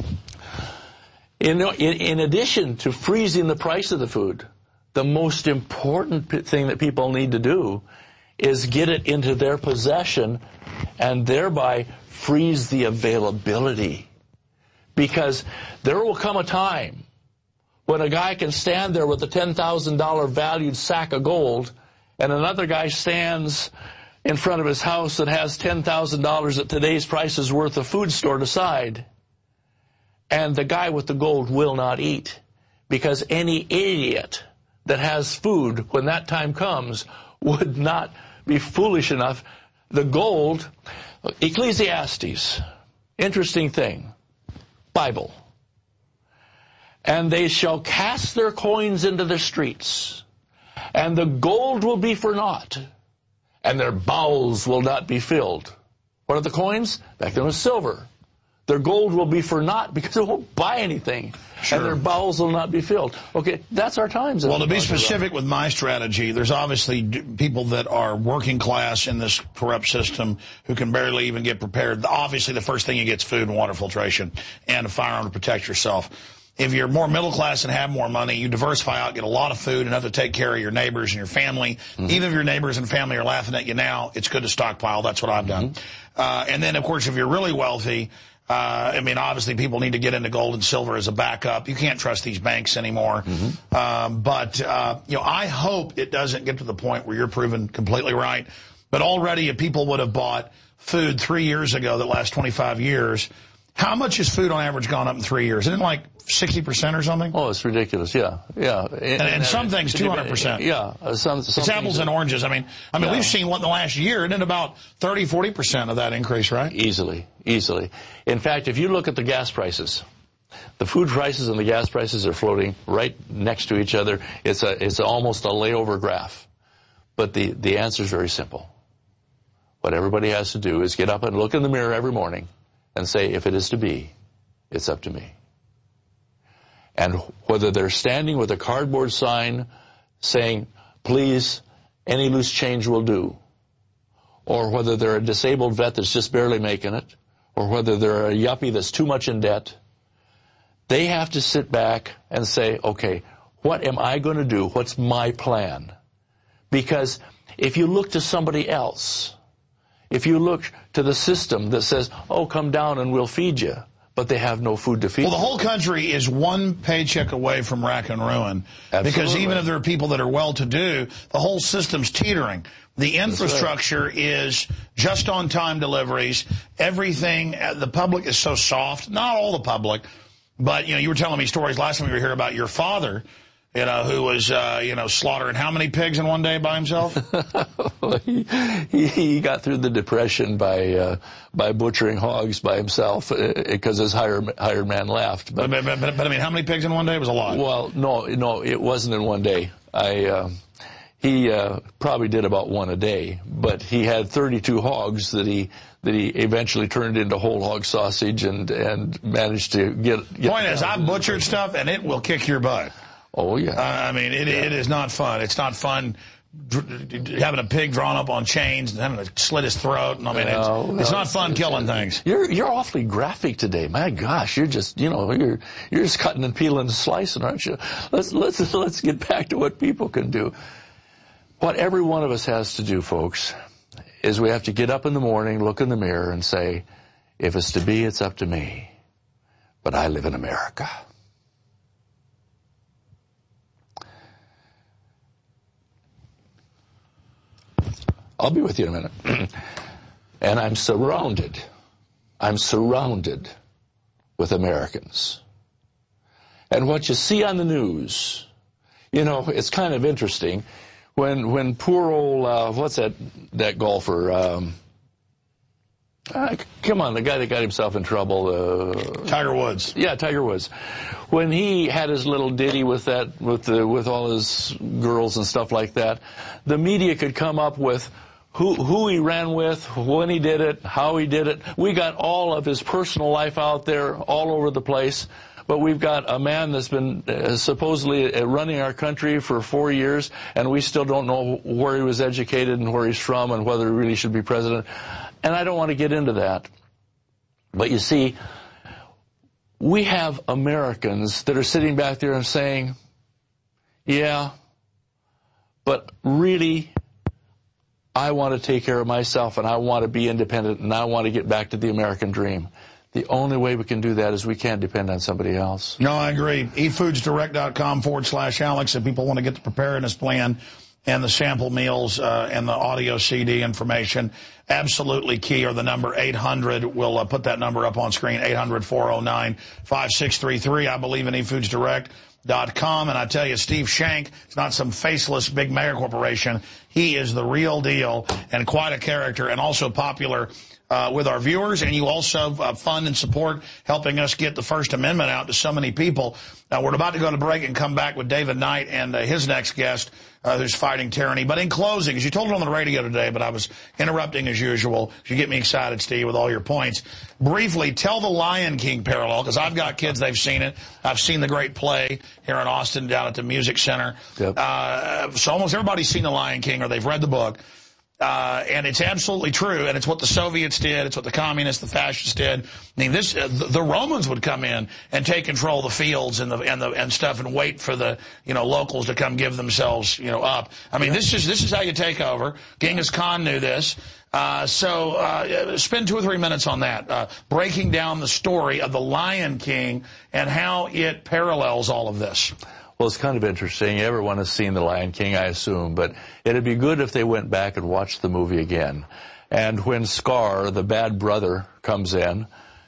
In, in, in addition to freezing the price of the food, the most important thing that people need to do is get it into their possession and thereby freeze the availability. Because there will come a time when a guy can stand there with a ten thousand dollar valued sack of gold and another guy stands in front of his house that has ten thousand dollars at today's prices worth of food stored aside. And the guy with the gold will not eat because any idiot that has food when that time comes would not be foolish enough. The gold, Ecclesiastes, interesting thing. Bible. And they shall cast their coins into the streets, and the gold will be for naught, and their bowels will not be filled. What are the coins? Back then it was silver. Their gold will be for naught because it won't buy anything, sure. And their bowels will not be filled. Okay, that's our times. Well, to be specific with my strategy, there's obviously people that are working class in this corrupt system who can barely even get prepared. Obviously, the first thing you get is food and water filtration and a firearm to protect yourself. If you're more middle class and have more money, you diversify out, get a lot of food, enough to take care of your neighbors and your family. Mm-hmm. Even if your neighbors and family are laughing at you now, it's good to stockpile. That's what I've done. Mm-hmm. Uh, and then, of course, if you're really wealthy, Uh, I mean, obviously, people need to get into gold and silver as a backup. You can't trust these banks anymore. Mm-hmm. um, but, uh, you know, I hope it doesn't get to the point where you're proven completely right. But already, if people would have bought food three years ago that lasts twenty-five years, how much has food on average gone up in three years? Isn't it like sixty percent or something? Oh, it's ridiculous, yeah. yeah. And, and, and some and, things, two hundred percent. Yeah. Uh, some, some it's apples and oranges. I mean, I mean, yeah. We've seen what in the last year, and then about thirty, forty percent of that increase, right? Easily, easily. In fact, if you look at the gas prices, the food prices and the gas prices are floating right next to each other. It's a, it's almost a layover graph. But the, the answer is very simple. What everybody has to do is get up and look in the mirror every morning and say, if it is to be, it's up to me. And whether they're standing with a cardboard sign saying, please, any loose change will do, or whether they're a disabled vet that's just barely making it, or whether they're a yuppie that's too much in debt, they have to sit back and say, okay, what am I going to do? What's my plan? Because if you look to somebody else, if you look to the system that says, oh, come down and we'll feed you, but they have no food to feed. Well, the whole country is one paycheck away from rack and ruin. Absolutely. Because even if there are people that are well-to-do, the whole system's teetering. The infrastructure right. is just on-time deliveries. Everything, the public is so soft. Not all the public, but, you know, you were telling me stories last time we were here about your father, you know, who was, uh, you know, slaughtering how many pigs in one day by himself? he, he, he got through the Depression by uh, by butchering hogs by himself because uh, his hired, hired man left. But but, but, but, but, I mean, how many pigs in one day? It was a lot. Well, no, no, it wasn't in one day. I uh, he uh, probably did about one a day, but he had thirty-two hogs that he that he eventually turned into whole hog sausage and and managed to get. get Point is, I've butchered stuff and it will kick your butt. Oh, yeah. Uh, I mean, it, yeah. it is not fun. It's not fun having a pig drawn up on chains and having to slit his throat. And, I mean, it's, no, it's no, not fun it's, killing it's, things. You're you're awfully graphic today. My gosh, you're just, you know, you're you're just cutting and peeling and slicing, aren't you? Let's let's let's get back to what people can do. What every one of us has to do, folks, is we have to get up in the morning, look in the mirror, and say, if it's to be, it's up to me. But I live in America. I'll be with you in a minute. And I'm surrounded. I'm surrounded with Americans. And what you see on the news, you know, it's kind of interesting. when when poor old uh, what's that that golfer? Um, uh, come on, the guy that got himself in trouble. Uh, Tiger Woods. Yeah, Tiger Woods. When he had his little ditty with that, with the with all his girls and stuff like that, the media could come up with who who he ran with, when he did it, how he did it. We got all of his personal life out there, all over the place. But we've got a man that's been uh, supposedly uh, running our country for four years, and we still don't know where he was educated and where he's from and whether he really should be president. And I don't want to get into that. But you see, we have Americans that are sitting back there and saying, yeah, but really, I want to take care of myself, and I want to be independent, and I want to get back to the American dream. The only way we can do that is we can't depend on somebody else. No, I agree. eFoodsDirect.com forward slash Alex if people want to get the preparedness plan and the sample meals uh, and the audio C D information. Absolutely key, or the number eight hundred. We'll uh, put that number up on screen, eight hundred, four oh nine, five six three three. I believe in eFoodsDirect dot com. And I tell you, Steve Shank, it's not some faceless big mega corporation. He is the real deal and quite a character, and also popular Uh, with our viewers, and you also uh, fund and support helping us get the First Amendment out to so many people. Now, we're about to go to break and come back with David Knight and uh, his next guest, uh, who's fighting tyranny. But in closing, as you told it on the radio today, but I was interrupting as usual. You get me excited, Steve, with all your points. Briefly, tell the Lion King parallel, because I've got kids, they've seen it. I've seen the great play here in Austin down at the Music Center. Yep. Uh, so almost everybody's seen the Lion King, or they've read the book. Uh, and it's absolutely true, and it's what the Soviets did, it's what the communists, the fascists did. I mean, this, uh, the, the Romans would come in and take control of the fields and the, and the, and stuff and wait for the, you know, locals to come give themselves, you know, up. I mean, this is, this is how you take over. Genghis Khan knew this. Uh, so, uh, spend two or three minutes on that, uh, breaking down the story of the Lion King and how it parallels all of this. Well, it's kind of interesting. Everyone has seen The Lion King, I assume, but it'd be good if they went back and watched the movie again. And when Scar, the bad brother, comes in,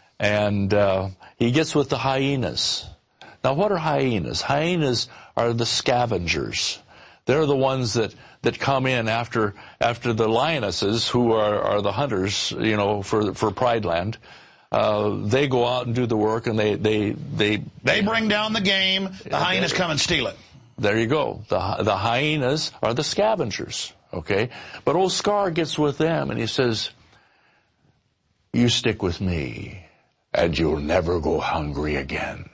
and uh, he gets with the hyenas. Now, what are hyenas? Hyenas are the scavengers. They're the ones that, that come in after after the lionesses, who are, are the hunters, you know, for for Pride Land. Uh, they go out and do the work, and they they they they bring down the game. The hyenas come and steal it. There you go. The the hyenas are the scavengers. Okay, but old Scar gets with them, and he says, "You stick with me, and you'll never go hungry again."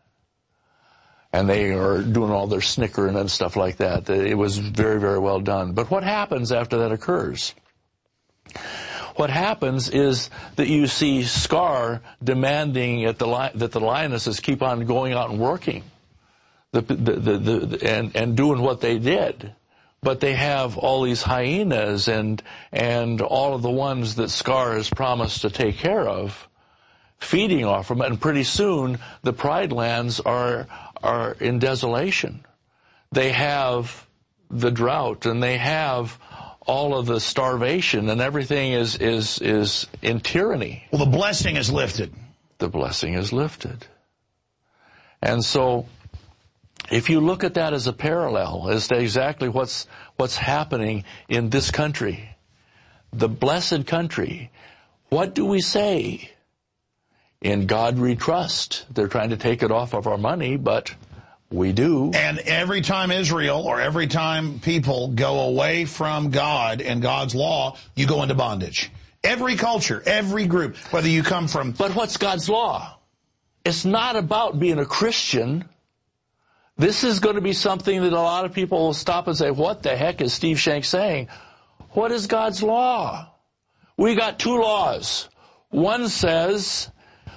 And they are doing all their snickering and stuff like that. It was very, very well done. But what happens after that occurs? What happens is that you see Scar demanding at the li that the lionesses keep on going out and working, the, the, the, the, and, and doing what they did. But they have all these hyenas and, and all of the ones that Scar has promised to take care of, feeding off them. And pretty soon, the Pride Lands are, are in desolation. They have the drought, and they have all of the starvation, and everything is, is, is in tyranny. Well, the blessing is lifted. The blessing is lifted. And so, if you look at that as a parallel, as to exactly what's, what's happening in this country, the blessed country, what do we say? In God we trust. They're trying to take it off of our money, but we do. And every time Israel, or every time people go away from God and God's law, you go into bondage. Every culture, every group, whether you come from... But what's God's law? It's not about being a Christian. This is going to be something that a lot of people will stop and say, what the heck is Steve Shank saying? What is God's law? We got two laws. One says,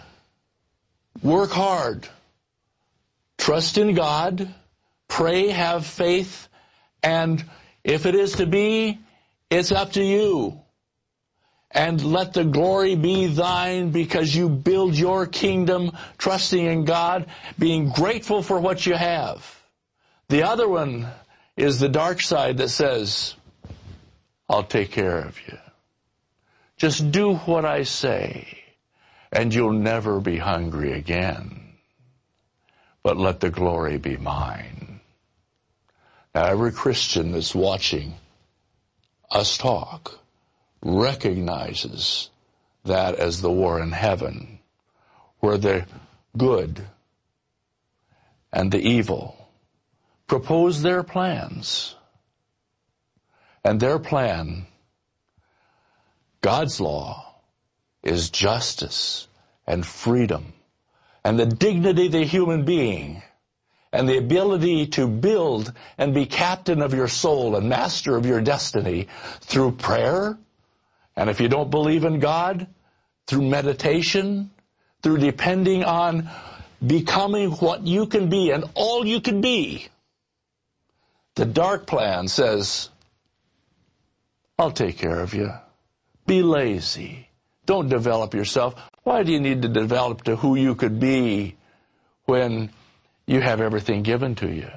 work hard. Trust in God, pray, have faith, and if it is to be, it's up to you. And let the glory be thine, because you build your kingdom trusting in God, being grateful for what you have. The other one is the dark side that says, I'll take care of you. Just do what I say, and you'll never be hungry again. But let the glory be mine. Now, every Christian that's watching us talk recognizes that as the war in heaven, where the good and the evil propose their plans. And their plan, God's law, is justice and freedom and the dignity of the human being and the ability to build and be captain of your soul and master of your destiny through prayer. And if you don't believe in God, through meditation, through depending on becoming what you can be and all you can be. The dark plan says, I'll take care of you. Be lazy. Don't develop yourself. Why do you need to develop to who you could be when you have everything given to you?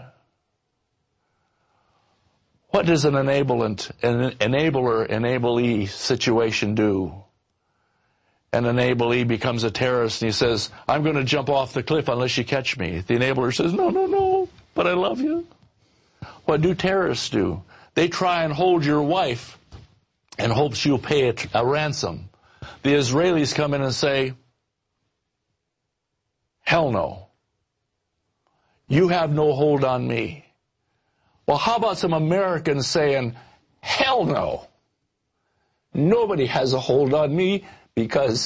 What does an enablement, an enabler, enablee situation do? An enablee becomes a terrorist and he says, I'm going to jump off the cliff unless you catch me. The enabler says, no, no, no, but I love you. What do terrorists do? They try and hold your wife and hopes you'll pay a, a ransom. The Israelis come in and say, hell no. You have no hold on me. Well, how about some Americans saying, hell no. Nobody has a hold on me because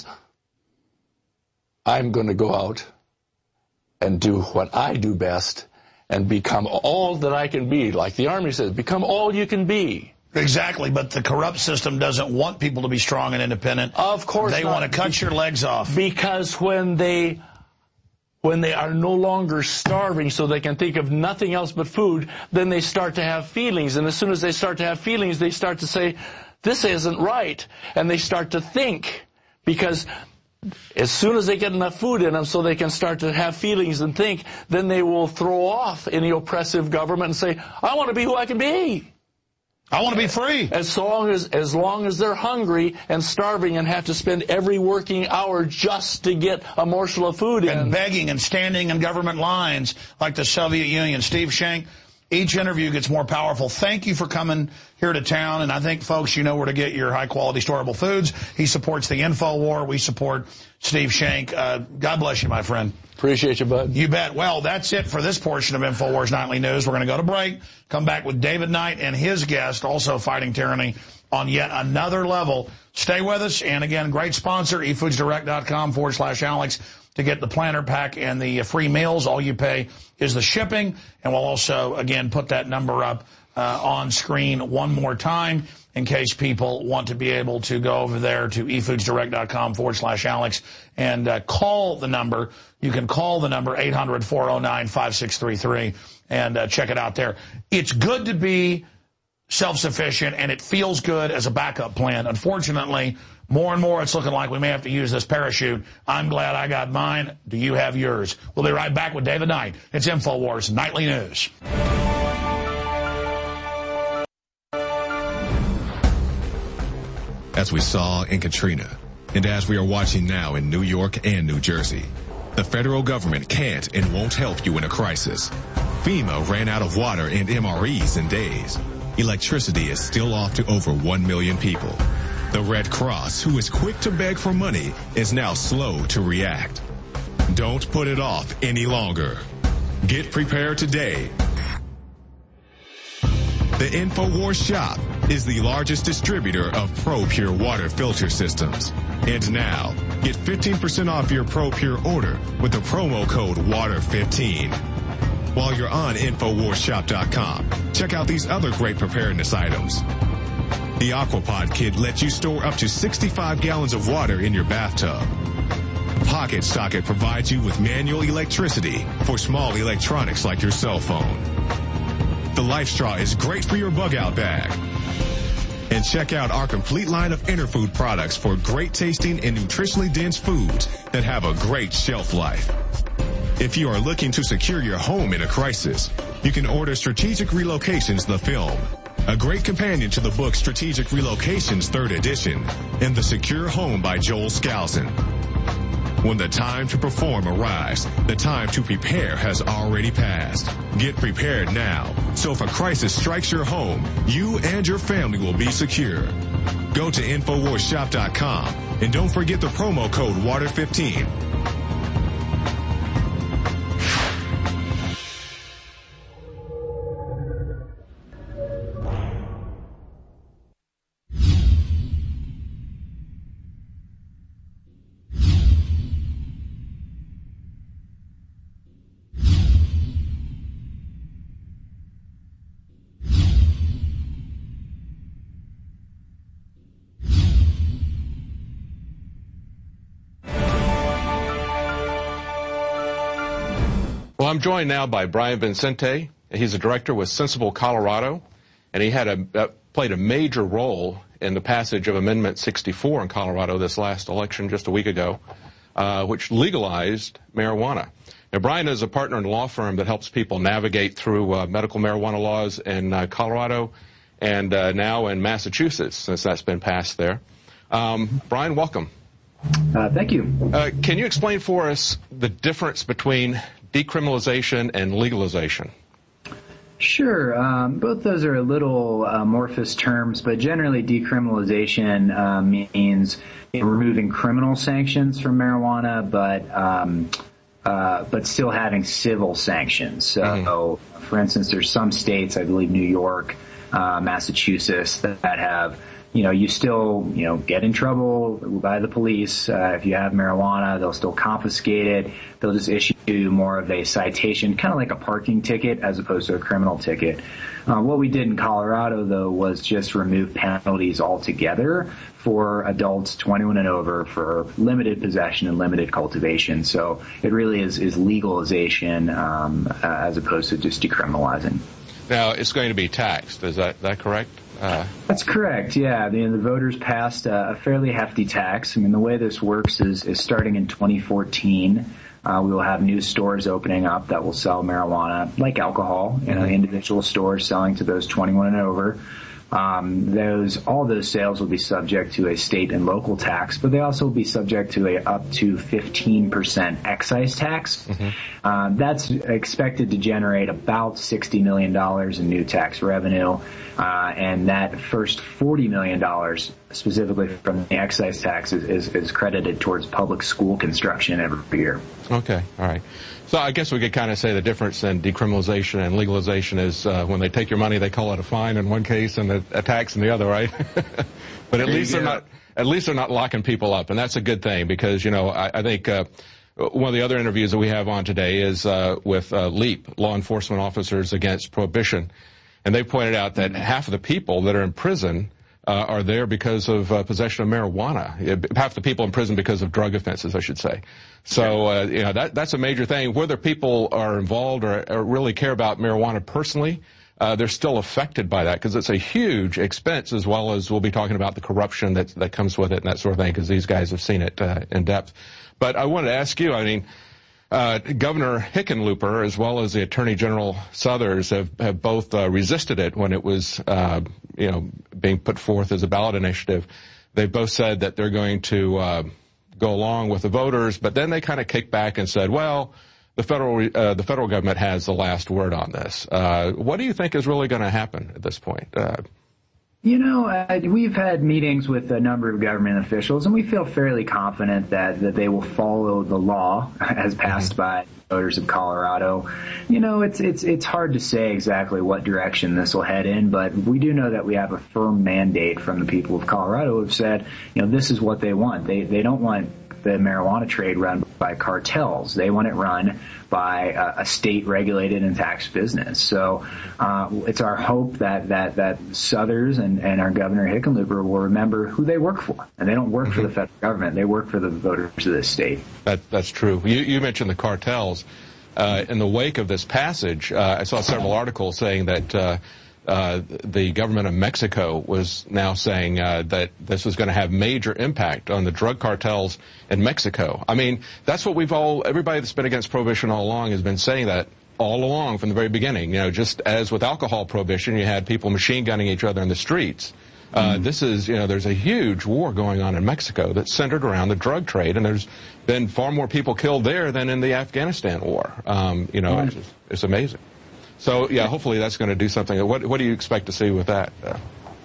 I'm going to go out and do what I do best and become all that I can be. Like the Army says, become all you can be. Exactly, but the corrupt system doesn't want people to be strong and independent. Of course They not. want to cut your legs off. Because when they when they are no longer starving so they can think of nothing else but food, then they start to have feelings. And as soon as they start to have feelings, they start to say, this isn't right. And they start to think. Because as soon as they get enough food in them so they can start to have feelings and think, then they will throw off any oppressive government and say, I want to be who I can be. I want to be free. As long as, as long as they're hungry and starving and have to spend every working hour just to get a morsel of food in. And begging and standing in government lines like the Soviet Union. Steve Shank, each interview gets more powerful. Thank you for coming here to town. And I think, folks, you know where to get your high-quality, storable foods. He supports the InfoWar. We support Steve Shank. Uh, God bless you, my friend. Appreciate you, bud. You bet. Well, that's it for this portion of InfoWars Nightly News. We're going to go to break, come back with David Knight and his guest, also fighting tyranny on yet another level. Stay with us. And again, great sponsor, efoodsdirect.com forward slash Alex to get the planter pack and the free meals. All you pay is the shipping. And we'll also, again, put that number up uh, on screen one more time in case people want to be able to go over there to efoodsdirect.com forward slash Alex and uh, call the number. You can call the number eight hundred, four oh nine, five six three three and uh, check it out there. It's good to be self-sufficient, and it feels good as a backup plan. Unfortunately, more and more it's looking like we may have to use this parachute. I'm glad I got mine. Do you have yours? We'll be right back with David Knight. It's InfoWars Nightly News. As we saw in Katrina, and as we are watching now in New York and New Jersey, the federal government can't and won't help you in a crisis. FEMA ran out of water and M R Es in days. Electricity is still off to over one million people. The Red Cross, who is quick to beg for money, is now slow to react. Don't put it off any longer. Get prepared today. The InfoWars shop is the largest distributor of ProPure water filter systems. And now, get fifteen percent off your ProPure order with the promo code water fifteen. While you're on Infowars Shop dot com, check out these other great preparedness items. The Aquapod Kit lets you store up to sixty-five gallons of water in your bathtub. Pocket Socket provides you with manual electricity for small electronics like your cell phone. The Life Straw is great for your bug-out bag. And check out our complete line of Interfood products for great tasting and nutritionally dense foods that have a great shelf life. If you are looking to secure your home in a crisis, you can order Strategic Relocations, the film, a great companion to the book Strategic Relocations, third edition, and The Secure Home by Joel Skousen. When the time to perform arrives, the time to prepare has already passed. Get prepared now, so if a crisis strikes your home, you and your family will be secure. Go to Infowars Shop dot com and don't forget the promo code water fifteen. Well, I'm joined now by Brian Vincente. He's a director with Sensible Colorado, and he had a uh, played a major role in the passage of Amendment sixty-four in Colorado this last election just a week ago, uh, which legalized marijuana. Now, Brian is a partner in a law firm that helps people navigate through uh, medical marijuana laws in uh, Colorado and uh, now in Massachusetts, since that's been passed there. Um, Brian, welcome. Uh, thank you. Uh, can you explain for us the difference between decriminalization and legalization? Sure. Um, both those are a little uh, amorphous terms, but generally decriminalization uh, means you know, removing criminal sanctions from marijuana, but um, uh, but still having civil sanctions. So, mm-hmm. for instance, there's some states, I believe New York, uh, Massachusetts, that, that have You know, you still, you know, get in trouble by the police. Uh, if you have marijuana, they'll still confiscate it. They'll just issue more of a citation, kind of like a parking ticket as opposed to a criminal ticket. Uh, what we did in Colorado, though, was just remove penalties altogether for adults twenty-one and over for limited possession and limited cultivation. So it really is, is legalization um, uh, as opposed to just decriminalizing. Now, it's going to be taxed. Is that, that correct? Uh, That's correct, yeah. The, the voters passed a, a fairly hefty tax. I mean, the way this works is, is starting in twenty fourteen, uh, we will have new stores opening up that will sell marijuana, like alcohol, you know, mm-hmm. individual stores selling to those twenty-one and over. Um, those, all those sales will be subject to a state and local tax, but they also will be subject to a up to fifteen percent excise tax. Mm-hmm. Uh, that's expected to generate about sixty million dollars in new tax revenue. Uh, and that first forty million dollars specifically from the excise tax is, is, is credited towards public school construction every year. Okay, all right. So I guess we could kind of say the difference in decriminalization and legalization is uh, when they take your money, they call it a fine in one case and a, a tax in the other, right? But at least they're not at least they're not locking people up, and that's a good thing because you know I, I think uh, one of the other interviews that we have on today is uh, with uh, LEAP, Law Enforcement Officers Against Prohibition, and they pointed out that half of the people that are in prison Uh, are there because of uh, possession of marijuana. Half the people in prison because of drug offenses, I should say. So, uh, you know, that, that's a major thing. Whether people are involved or, or really care about marijuana personally, uh, they're still affected by that because it's a huge expense, as well as we'll be talking about the corruption that, that comes with it and that sort of thing, because these guys have seen it uh, in depth. But I wanted to ask you, I mean, Uh, Governor Hickenlooper, as well as the Attorney General Suthers, have, have both uh, resisted it when it was, uh, you know, being put forth as a ballot initiative. They both said that they're going to uh, go along with the voters, but then they kind of kicked back and said, well, the federal uh, the federal government has the last word on this. Uh, what do you think is really going to happen at this point? Uh, You know, uh, we've had meetings with a number of government officials, and we feel fairly confident that, that they will follow the law as passed by voters of Colorado. You know, it's it's it's hard to say exactly what direction this will head in, but we do know that we have a firm mandate from the people of Colorado who have said, you know, this is what they want. They they don't want the marijuana trade run by cartels. They want it run by a, a state-regulated and taxed business. So uh, it's our hope that that that Suthers and, and our Governor Hickenlooper will remember who they work for, and they don't work mm-hmm. for the federal government. They work for the voters of this state. That that's true. You you mentioned the cartels. Uh, in the wake of this passage, uh, I saw several articles saying that. Uh, Uh, the government of Mexico was now saying uh, that this was going to have major impact on the drug cartels in Mexico. I mean, that's what we've all, everybody that's been against prohibition all along has been saying that all along from the very beginning. You know, just as with alcohol prohibition, you had people machine gunning each other in the streets. Uh, Mm-hmm. This is, you know, there's a huge war going on in Mexico that's centered around the drug trade, and there's been far more people killed there than in the Afghanistan war. Um, you know, Mm-hmm. it's, just, it's amazing. So, yeah, hopefully that's going to do something. What, what do you expect to see with that? Uh,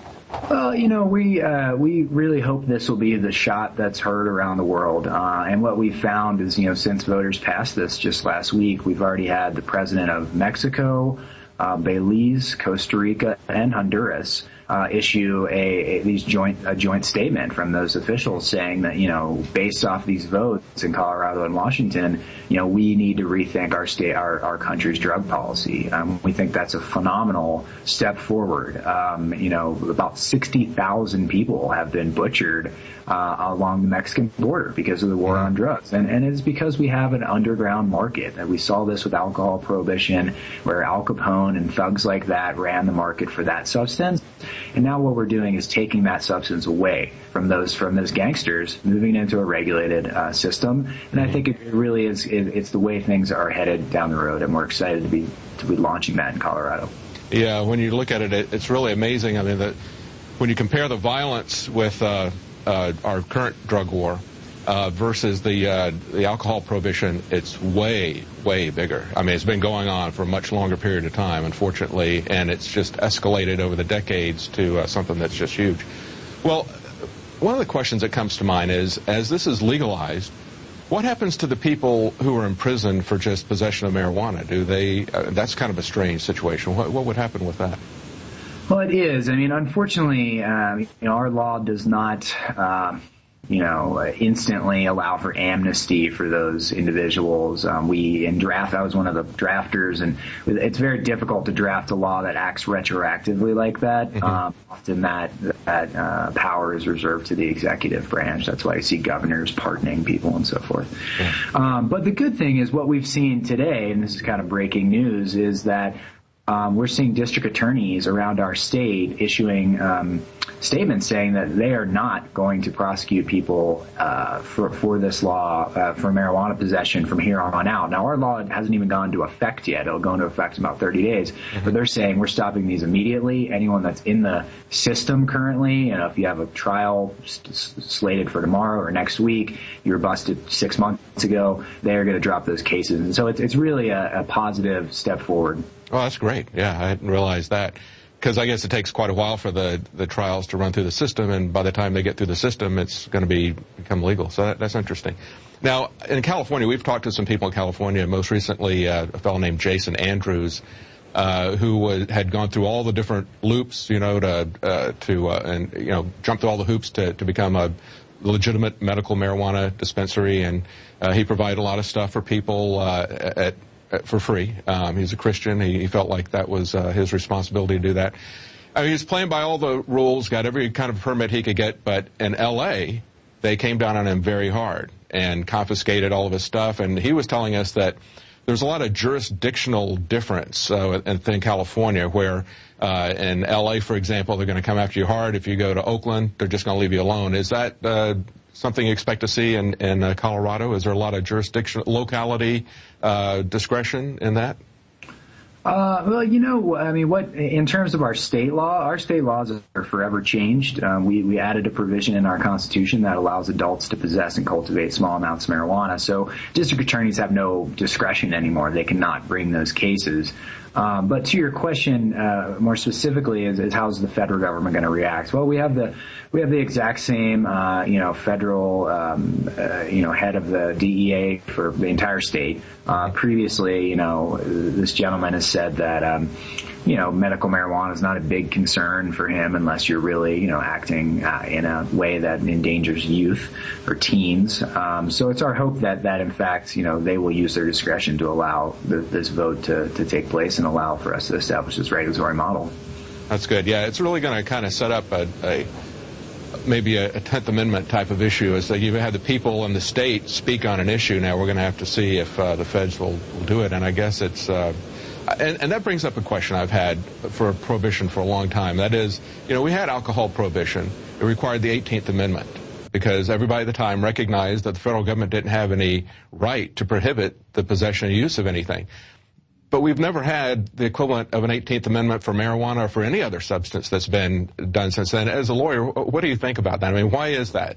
Well, you know, we uh, we really hope this will be the shot that's heard around the world. Uh, and what we found is, you know, since voters passed this just last week, we've already had the president of Mexico, uh, Belize, Costa Rica, and Honduras uh, issue a, a these joint a joint statement from those officials saying that, you know, based off these votes in Colorado and Washington, you know, we need to rethink our state, our, our country's drug policy. Um, we think that's a phenomenal step forward. Um, you know, about sixty thousand people have been butchered uh, along the Mexican border because of the war on drugs. And, and it's because we have an underground market. And we saw this with alcohol prohibition, where Al Capone and thugs like that ran the market for that substance. And now what we're doing is taking that substance away from those from those gangsters, moving it into a regulated uh, system. And I think it really is it, it's the way things are headed down the road, and we're excited to be to be launching that in Colorado. Yeah, when you look at it, it it's really amazing. I mean, that when you compare the violence with uh, uh, our current drug war uh, versus the uh, the alcohol prohibition, it's way, way bigger. I mean, it's been going on for a much longer period of time, unfortunately, and it's just escalated over the decades to uh, something that's just huge. Well, one of the questions that comes to mind is, as this is legalized, what happens to the people who are in prison for just possession of marijuana? Do they? Uh, that's kind of a strange situation. What, what would happen with that? Well, it is. I mean, unfortunately, um, you know, our law does not, uh, you know, instantly allow for amnesty for those individuals. Um, we in draft, I was one of the drafters, and it's very difficult to draft a law that acts retroactively like that. Mm-hmm. Um, often that that uh, power is reserved to the executive branch. That's why you see governors pardoning people and so forth. Yeah. Um, but the good thing is what we've seen today, and this is kind of breaking news, is that Um, we're seeing district attorneys around our state issuing um, statements saying that they are not going to prosecute people uh, for for this law uh, for marijuana possession from here on out. Now, our law hasn't even gone into effect yet. It'll go into effect in about thirty days. Mm-hmm. But they're saying we're stopping these immediately. Anyone that's in the system currently, you know, if you have a trial st- slated for tomorrow or next week, you were busted six months ago, they're going to drop those cases. And so it's, it's really a, a positive step forward. Oh, that's great. Yeah, I hadn't realized that. Because I guess it takes quite a while for the, the trials to run through the system, and by the time they get through the system, it's going to be become legal. So that, that's interesting. Now, in California, we've talked to some people in California, most recently uh, a fellow named Jason Andrews, uh, who was, had gone through all the different loops, you know, to, uh, to uh, and, you know, jumped through all the hoops to, to become a legitimate medical marijuana dispensary, and uh, he provided a lot of stuff for people uh, at for free. Um, he's a Christian. He, he felt like that was uh, his responsibility to do that. I mean, he's playing by all the rules, got every kind of permit he could get, but in L A, they came down on him very hard and confiscated all of his stuff, and he was telling us that there's a lot of jurisdictional difference uh, in, in California, where uh, in L A, for example, they're going to come after you hard. If you go to Oakland, they're just going to leave you alone. Is that uh, something you expect to see in, in uh, Colorado? Is there a lot of jurisdiction, locality uh, discretion in that? Uh, well, you know, I mean, what in terms of our state law, our state laws are forever changed. Um, we, we added a provision in our Constitution that allows adults to possess and cultivate small amounts of marijuana. So district attorneys have no discretion anymore. They cannot bring those cases. Um, but to your question, uh, more specifically, is, is how's the federal government going to react? Well, we have the we have the exact same, uh, you know, federal, um, uh, you know, head of the D E A for the entire state. Uh, previously, you know, this gentleman has said that, um, you know, medical marijuana is not a big concern for him unless you're really, you know, acting uh, in a way that endangers youth or teens. Um, so it's our hope that, that in fact, you know, they will use their discretion to allow the, this vote to, to take place and allow for us to establish this regulatory model. That's good. Yeah, it's really going to kind of set up a, a maybe a, a tenth Amendment type of issue. Is that you've had the people in the state speak on an issue. Now we're going to have to see if uh, the feds will, will do it. And I guess it's uh, and, and that brings up a question I've had for prohibition for a long time. That is, you know, we had alcohol prohibition. It required the eighteenth Amendment because everybody at the time recognized that the federal government didn't have any right to prohibit the possession and use of anything. but we've never had the equivalent of an eighteenth Amendment for marijuana or for any other substance that's been done since then. As a lawyer, what do you think about that? I mean, why is that?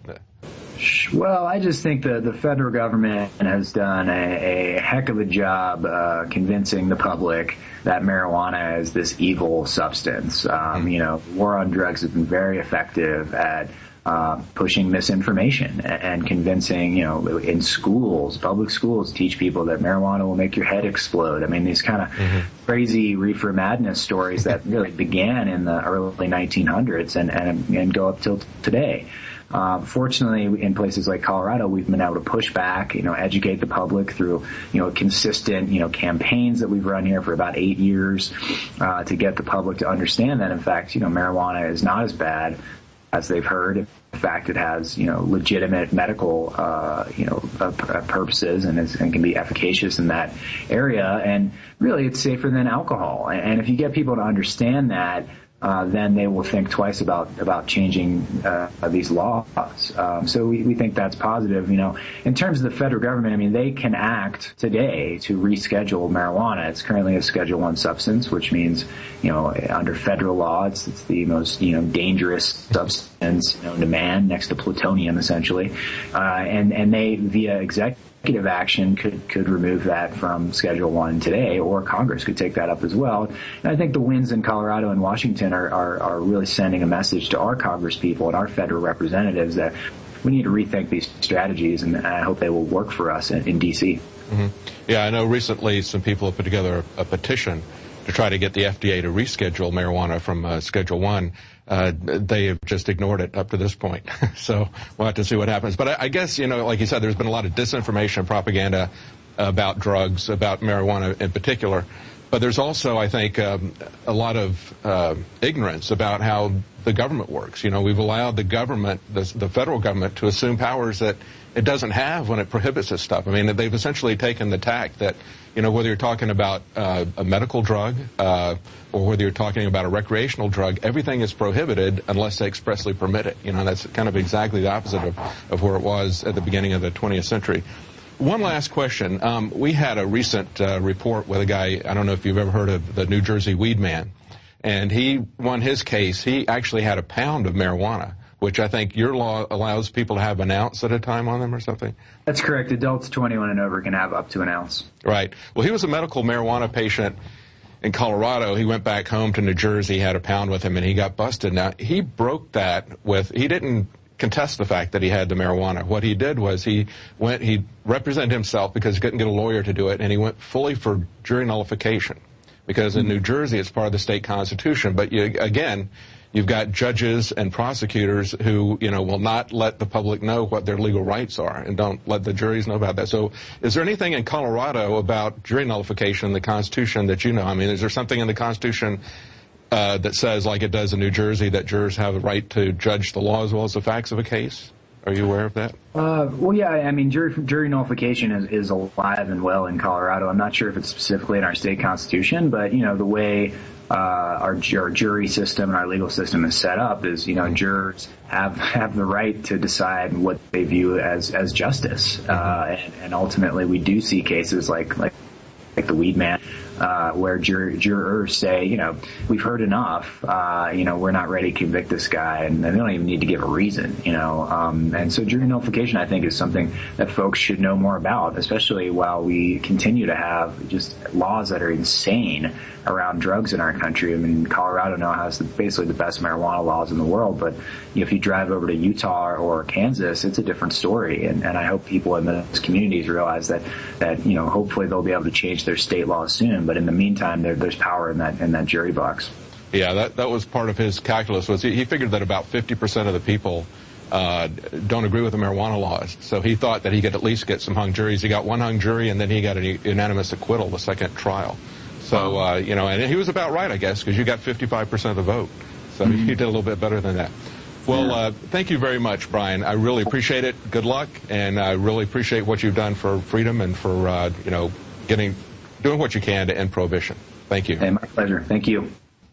Well, I just think that the federal government has done a, a heck of a job uh, convincing the public that marijuana is this evil substance. Um, you know, war on drugs has been very effective at uh, pushing misinformation and, and convincing, you know, in schools, public schools, teach people that marijuana will make your head explode. I mean, these kind of mm-hmm. crazy reefer madness stories that really began in the early nineteen hundreds and, and, and go up till today. Uh, fortunately, in places like Colorado, we've been able to push back, you know, educate the public through, you know, consistent, you know, campaigns that we've run here for about eight years uh, to get the public to understand that, in fact, you know, marijuana is not as bad as they've heard. In fact, it has, you know, legitimate medical, uh, you know, uh, purposes and, is, and can be efficacious in that area. And really, it's safer than alcohol. And if you get people to understand that, Uh, then they will think twice about about changing uh, these laws. Um, so we, we think that's positive. You know, in terms of the federal government, I mean, they can act today to reschedule marijuana. It's currently a Schedule One substance, which means, you know, under federal law, it's, it's the most, you know, dangerous substance known to man, next to plutonium, essentially. Uh, and and they, via executive Executive action could could remove that from Schedule One today, or Congress could take that up as well. And I think the wins in Colorado and Washington are, are, are really sending a message to our Congress people and our federal representatives that we need to rethink these strategies, and I hope they will work for us in, in D C. Mm-hmm. Yeah, I know recently some people have put together a, a petition to try to get the F D A to reschedule marijuana from uh, Schedule One. Uh, they have just ignored it up to this point. So we'll have to see what happens. But I, I guess, you know, like you said, there's been a lot of disinformation and propaganda about drugs, about marijuana in particular. But there's also, I think, um, a lot of uh, ignorance about how the government works. You know, we've allowed the government, the, the federal government, to assume powers that it doesn't have when it prohibits this stuff. I mean, they've essentially taken the tack that, you know, whether you're talking about uh, a medical drug uh, or whether you're talking about a recreational drug, everything is prohibited unless they expressly permit it. You know, that's kind of exactly the opposite of, of where it was at the beginning of the twentieth century. One last question. Um, we had a recent uh, report with a guy, I don't know if you've ever heard of the New Jersey Weed Man, and he won his case. He actually had a pound of marijuana, which I think your law allows people to have an ounce at a time on them or something. That's correct. Adults twenty-one and over can have up to an ounce. Right. Well, he was a medical marijuana patient in Colorado. He went back home to New Jersey, had a pound with him, and he got busted. Now, he broke that with, he didn't contest the fact that he had the marijuana. What he did was he went, he represented himself because he couldn't get a lawyer to do it, and he went fully for jury nullification. Because in New Jersey, it's part of the state constitution. But you, again, you've got judges and prosecutors who, you know, will not let the public know what their legal rights are and don't let the juries know about that. So is there anything in Colorado about jury nullification in the Constitution that you know? I mean, is there something in the Constitution uh, that says, like it does in New Jersey, that jurors have the right to judge the law as well as the facts of a case? Are you aware of that? Uh, well, yeah, I mean, jury, jury nullification is, is alive and well in Colorado. I'm not sure if it's specifically in our state constitution, but, you know, the way uh, our, our jury system and our legal system is set up is, you know, jurors have have the right to decide what they view as, as justice. Uh, and, and ultimately, we do see cases like, like, like the Weed Man, uh, where jur- jurors say, you know, we've heard enough, uh, you know, we're not ready to convict this guy, and they don't even need to give a reason, you know. Um, and so jury nullification, I think, is something that folks should know more about, especially while we continue to have just laws that are insane around drugs in our country. I mean, Colorado now has the, basically the best marijuana laws in the world, but you know, if you drive over to Utah or Kansas, it's a different story. And, and I hope people in those communities realize that, that, you know, hopefully they'll be able to change their state laws soon. But in the meantime, there, there's power in that, in that jury box. Yeah, that, that was part of his calculus. Was he, he figured that about fifty percent of the people uh, don't agree with the marijuana laws. So he thought that he could at least get some hung juries. He got one hung jury, and then he got a unanimous acquittal the second trial. So, uh, you know, and he was about right, I guess, because you got fifty-five percent of the vote. So mm-hmm. you did a little bit better than that. Well, uh, thank you very much, Brian. I really appreciate it. Good luck. And I really appreciate what you've done for freedom and for, uh, you know, getting, doing what you can to end prohibition. Thank you. Hey, my pleasure. Thank you.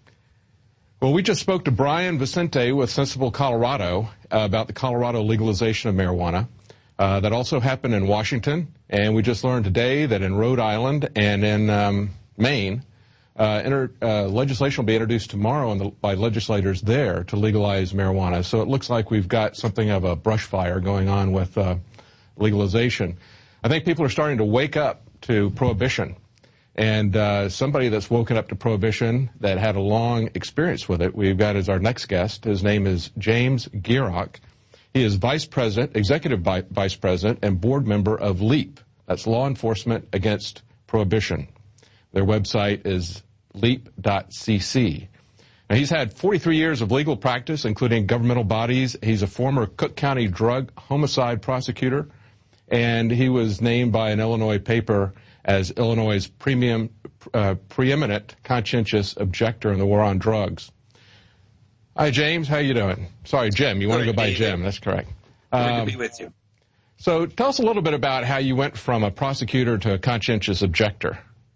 Well, we just spoke to Brian Vicente with Sensible Colorado uh, about the Colorado legalization of marijuana. Uh, that also happened in Washington. And we just learned today that in Rhode Island and in, um, Maine, uh, inter, uh, legislation will be introduced tomorrow in the, by legislators there to legalize marijuana. So it looks like we've got something of a brush fire going on with uh, legalization. I think people are starting to wake up to prohibition. And uh, somebody that's woken up to prohibition that had a long experience with it, we've got as our next guest. His name is James Gierach. He is vice president, executive vice president, and board member of LEAP. That's Law Enforcement Against Prohibition. Their website is leap dot c c. Now, he's had forty-three years of legal practice, including governmental bodies. He's a former Cook County drug homicide prosecutor, and he was named by an Illinois paper as Illinois' premium, uh, preeminent conscientious objector in the war on drugs. Hi, James. How you doing? Sorry, Jim. You want to go by Jim. That's correct. Good um, to be with you. So tell us a little bit about how you went from a prosecutor to a conscientious objector.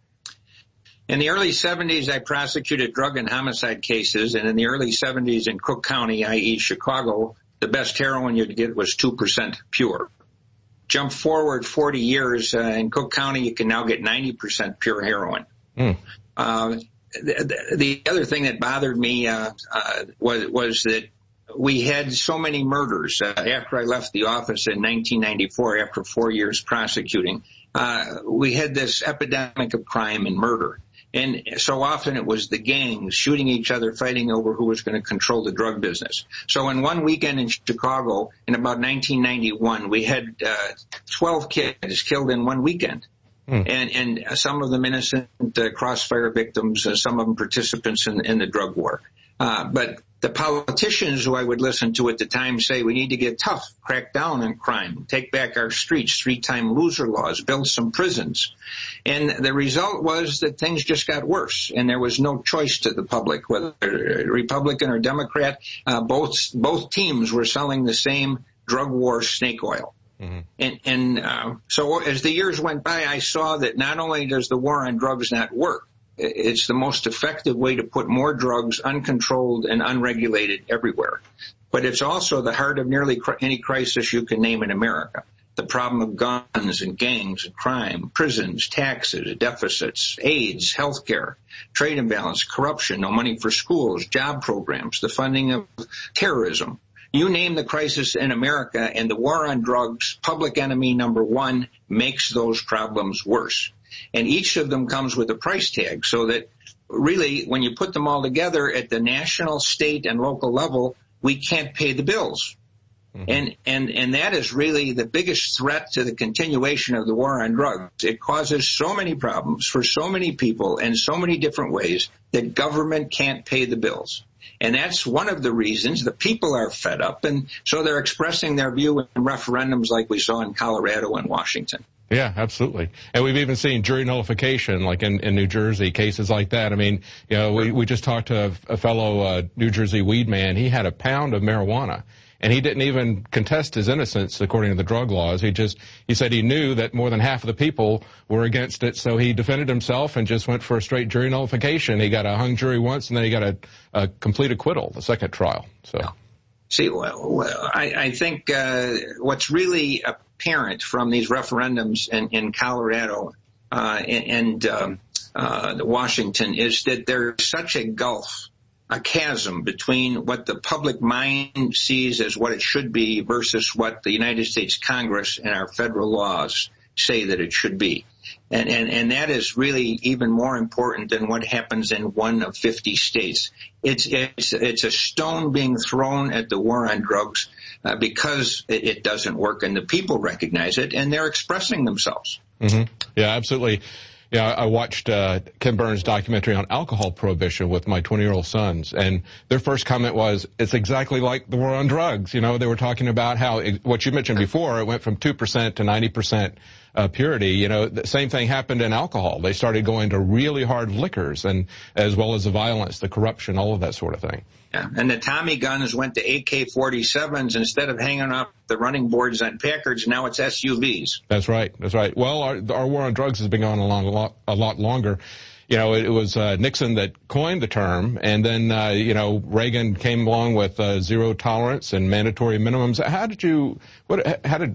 In the early seventies, I prosecuted drug and homicide cases, and in the early seventies in Cook County, that is. Chicago, the best heroin you'd get was two percent pure. Jump forward forty years, uh, in Cook County, you can now get ninety percent pure heroin. Mm. Uh, the, the other thing that bothered me uh, uh, was, was that we had so many murders. Uh, after I left the office in nineteen ninety-four, after four years prosecuting, uh, we had this epidemic of crime and murder. And so often it was the gangs shooting each other, fighting over who was going to control the drug business. So in one weekend in Chicago, in about nineteen ninety-one, we had uh, twelve kids killed in one weekend. Hmm. And, and some of them innocent uh, crossfire victims, uh, some of them participants in, in the drug war. Uh, but the politicians who I would listen to at the time say we need to get tough, crack down on crime, take back our streets, three-time loser laws, build some prisons. And the result was that things just got worse, and there was no choice to the public, whether Republican or Democrat. Uh, both both teams were selling the same drug war snake oil. Mm-hmm. And, and uh, so as the years went by, I saw that not only does the war on drugs not work, it's the most effective way to put more drugs uncontrolled and unregulated everywhere. But it's also the heart of nearly cr- any crisis you can name in America. The problem of guns and gangs and crime, prisons, taxes, deficits, AIDS, healthcare, trade imbalance, corruption, no money for schools, job programs, the funding of terrorism. You name the crisis in America, and the war on drugs, public enemy number one, makes those problems worse. And each of them comes with a price tag, so that really when you put them all together at the national, state, and local level, we can't pay the bills. Mm-hmm. And, and, and that is really the biggest threat to the continuation of the war on drugs. It causes so many problems for so many people in so many different ways that government can't pay the bills. And that's one of the reasons the people are fed up, and so they're expressing their view in referendums like we saw in Colorado and Washington. Yeah, absolutely. And we've even seen jury nullification, like in, in New Jersey, cases like that. I mean, you know, we, we just talked to a, a fellow uh, New Jersey weed man. He had a pound of marijuana, and he didn't even contest his innocence according to the drug laws. He just, he said he knew that more than half of the people were against it, so he defended himself and just went for a straight jury nullification. He got a hung jury once, and then he got a, a complete acquittal the second trial. So. See, well, I, I think uh, what's really apparent from these referendums in, in Colorado uh, and, and um, uh, Washington is that there's such a gulf, a chasm between what the public mind sees as what it should be versus what the United States Congress and our federal laws say that it should be. And, and, and that is really even more important than what happens in one of fifty states. It's, it's, it's a stone being thrown at the war on drugs uh, because it, it doesn't work, and the people recognize it, and they're expressing themselves. Mm-hmm. Yeah, absolutely. Yeah, I watched uh, Ken Burns' documentary on alcohol prohibition with my twenty-year-old sons, and their first comment was, it's exactly like the war on drugs. You know, they were talking about how, it, what you mentioned before, it went from two percent to ninety percent uh, purity. You know, the same thing happened in alcohol. They started going to really hard liquors, and as well as the violence, the corruption, all of that sort of thing. Yeah, and the Tommy guns went to A K forty-sevens instead of hanging off the running boards on Packards. Now it's S U Vs. That's right. That's right. Well, our, our war on drugs has been going on a lot, a lot longer. You know, it, it was uh, Nixon that coined the term, and then, uh, you know, Reagan came along with uh, zero tolerance and mandatory minimums. How did you, what, how did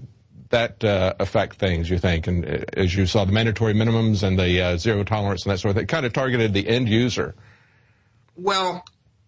that uh, affect things, you think? And uh, as you saw, the mandatory minimums and the uh, zero tolerance and that sort of thing, kind of targeted the end user. Well,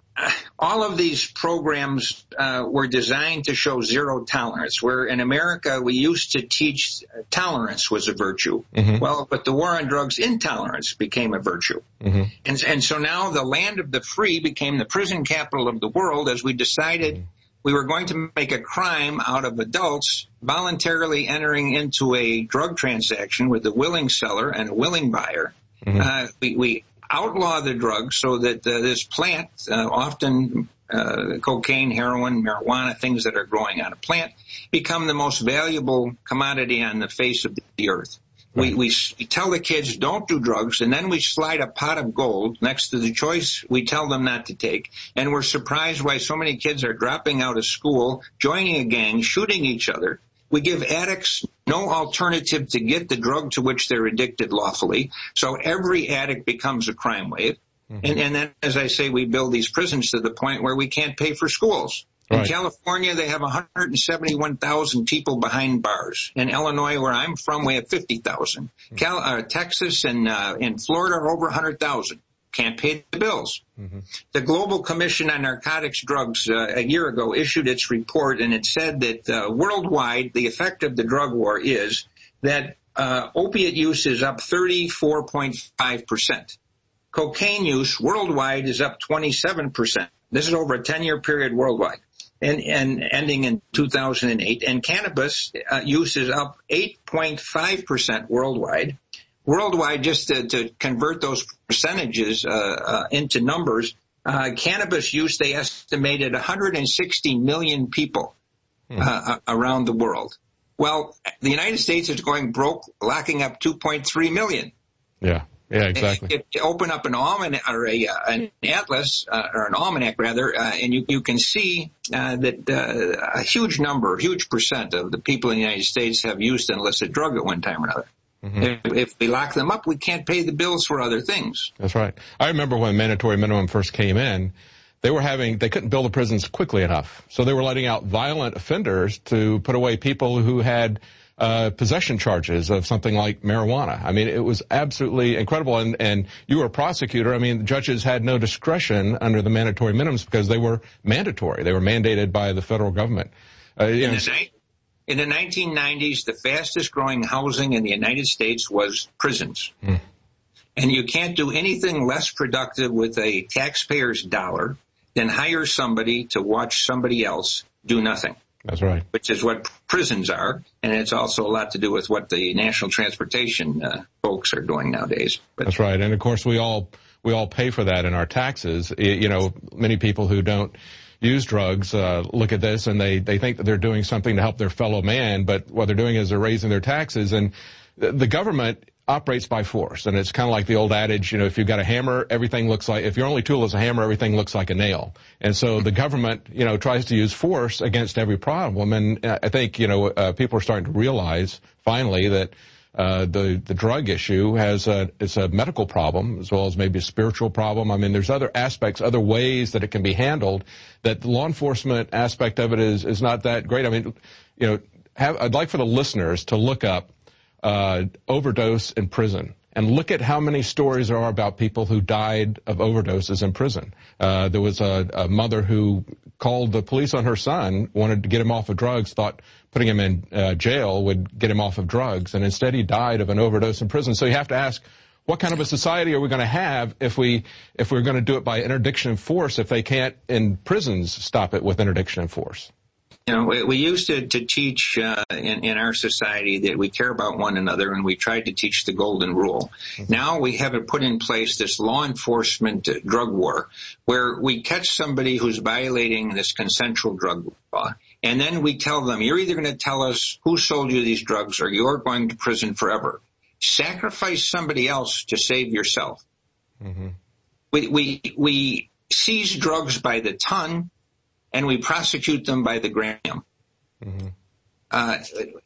all of these programs uh, were designed to show zero tolerance, where in America we used to teach tolerance was a virtue. Mm-hmm. Well, but the war on drugs, intolerance became a virtue. Mm-hmm. And, and so now the land of the free became the prison capital of the world as we decided mm-hmm. we were going to make a crime out of adults voluntarily entering into a drug transaction with a willing seller and a willing buyer. Mm-hmm. Uh, we, we outlaw the drug so that uh, this plant, uh, often uh, cocaine, heroin, marijuana, things that are growing on a plant, become the most valuable commodity on the face of the earth. Right. We, we tell the kids don't do drugs, and then we slide a pot of gold next to the choice we tell them not to take, and we're surprised why so many kids are dropping out of school, joining a gang, shooting each other. We give addicts no alternative to get the drug to which they're addicted lawfully, so every addict becomes a crime wave. Mm-hmm. And, and then, as I say, we build these prisons to the point where we can't pay for schools. In right. California, they have one hundred seventy-one thousand people behind bars. In Illinois, where I'm from, we have fifty thousand. Cal- uh, Texas and uh, in Florida are over one hundred thousand. Can't pay the bills. Mm-hmm. The Global Commission on Narcotics Drugs uh, a year ago issued its report, and it said that uh, worldwide the effect of the drug war is that uh, opiate use is up thirty-four point five percent. Cocaine use worldwide is up twenty-seven percent. This is over a ten-year period worldwide, and, and ending in two thousand eight. And cannabis uh, use is up eight point five percent worldwide. Worldwide, just to, to convert those percentages uh, uh, into numbers, uh, cannabis use, they estimated one hundred sixty million people uh, around the world. Well, the United States is going broke, locking up two point three million. Yeah, yeah, exactly. If you open up an almanac or a, uh, an atlas, uh, or an almanac rather, uh, and you, you can see uh, that uh, a huge number, a huge percent of the people in the United States have used an illicit drug at one time or another. Mm-hmm. If, if we lock them up, we can't pay the bills for other things. That's right. I remember when mandatory minimum first came in, they were having, they couldn't build the prisons quickly enough. So they were letting out violent offenders to put away people who had uh, possession charges of something like marijuana. I mean, it was absolutely incredible. And, and you were a prosecutor. I mean, the judges had no discretion under the mandatory minimums because they were mandatory. They were mandated by the federal government. Uh, you know, In the nineteen nineties, the fastest growing housing in the United States was prisons. Mm. And you can't do anything less productive with a taxpayer's dollar than hire somebody to watch somebody else do nothing. That's right. Which is what prisons are. And it's also a lot to do with what the national transportation uh, folks are doing nowadays. But that's right. And of course, we all, we all pay for that in our taxes. You know, many people who don't use drugs uh, look at this and they, they think that they're doing something to help their fellow man, but what they're doing is they're raising their taxes. And the government operates by force, and it's kind of like the old adage, you know, if you've got a hammer, everything looks like, if your only tool is a hammer, everything looks like a nail. And so the government, you know, tries to use force against every problem. And I think, you know, uh, people are starting to realize finally that Uh, the, the drug issue has a, it's a medical problem as well as maybe a spiritual problem. I mean, there's other aspects, other ways that it can be handled, that the law enforcement aspect of it is, is not that great. I mean, you know, have, I'd like for the listeners to look up, uh, overdose in prison and look at how many stories there are about people who died of overdoses in prison. Uh, there was a, a mother who called the police on her son, wanted to get him off of drugs, thought putting him in uh, jail would get him off of drugs, and instead he died of an overdose in prison. So you have to ask, what kind of a society are we going to have if we if we're going to do it by interdiction and force if they can't in prisons stop it with interdiction and force? You know, we, we used to, to teach uh, in, in our society that we care about one another, and we tried to teach the golden rule. Mm-hmm. Now we have it put in place, this law enforcement uh, drug war, where we catch somebody who's violating this consensual drug law, and then we tell them, you're either going to tell us who sold you these drugs or you're going to prison forever. Sacrifice somebody else to save yourself. Mm-hmm. We, we, we seize drugs by the ton, and we prosecute them by the gram. Mm-hmm. uh,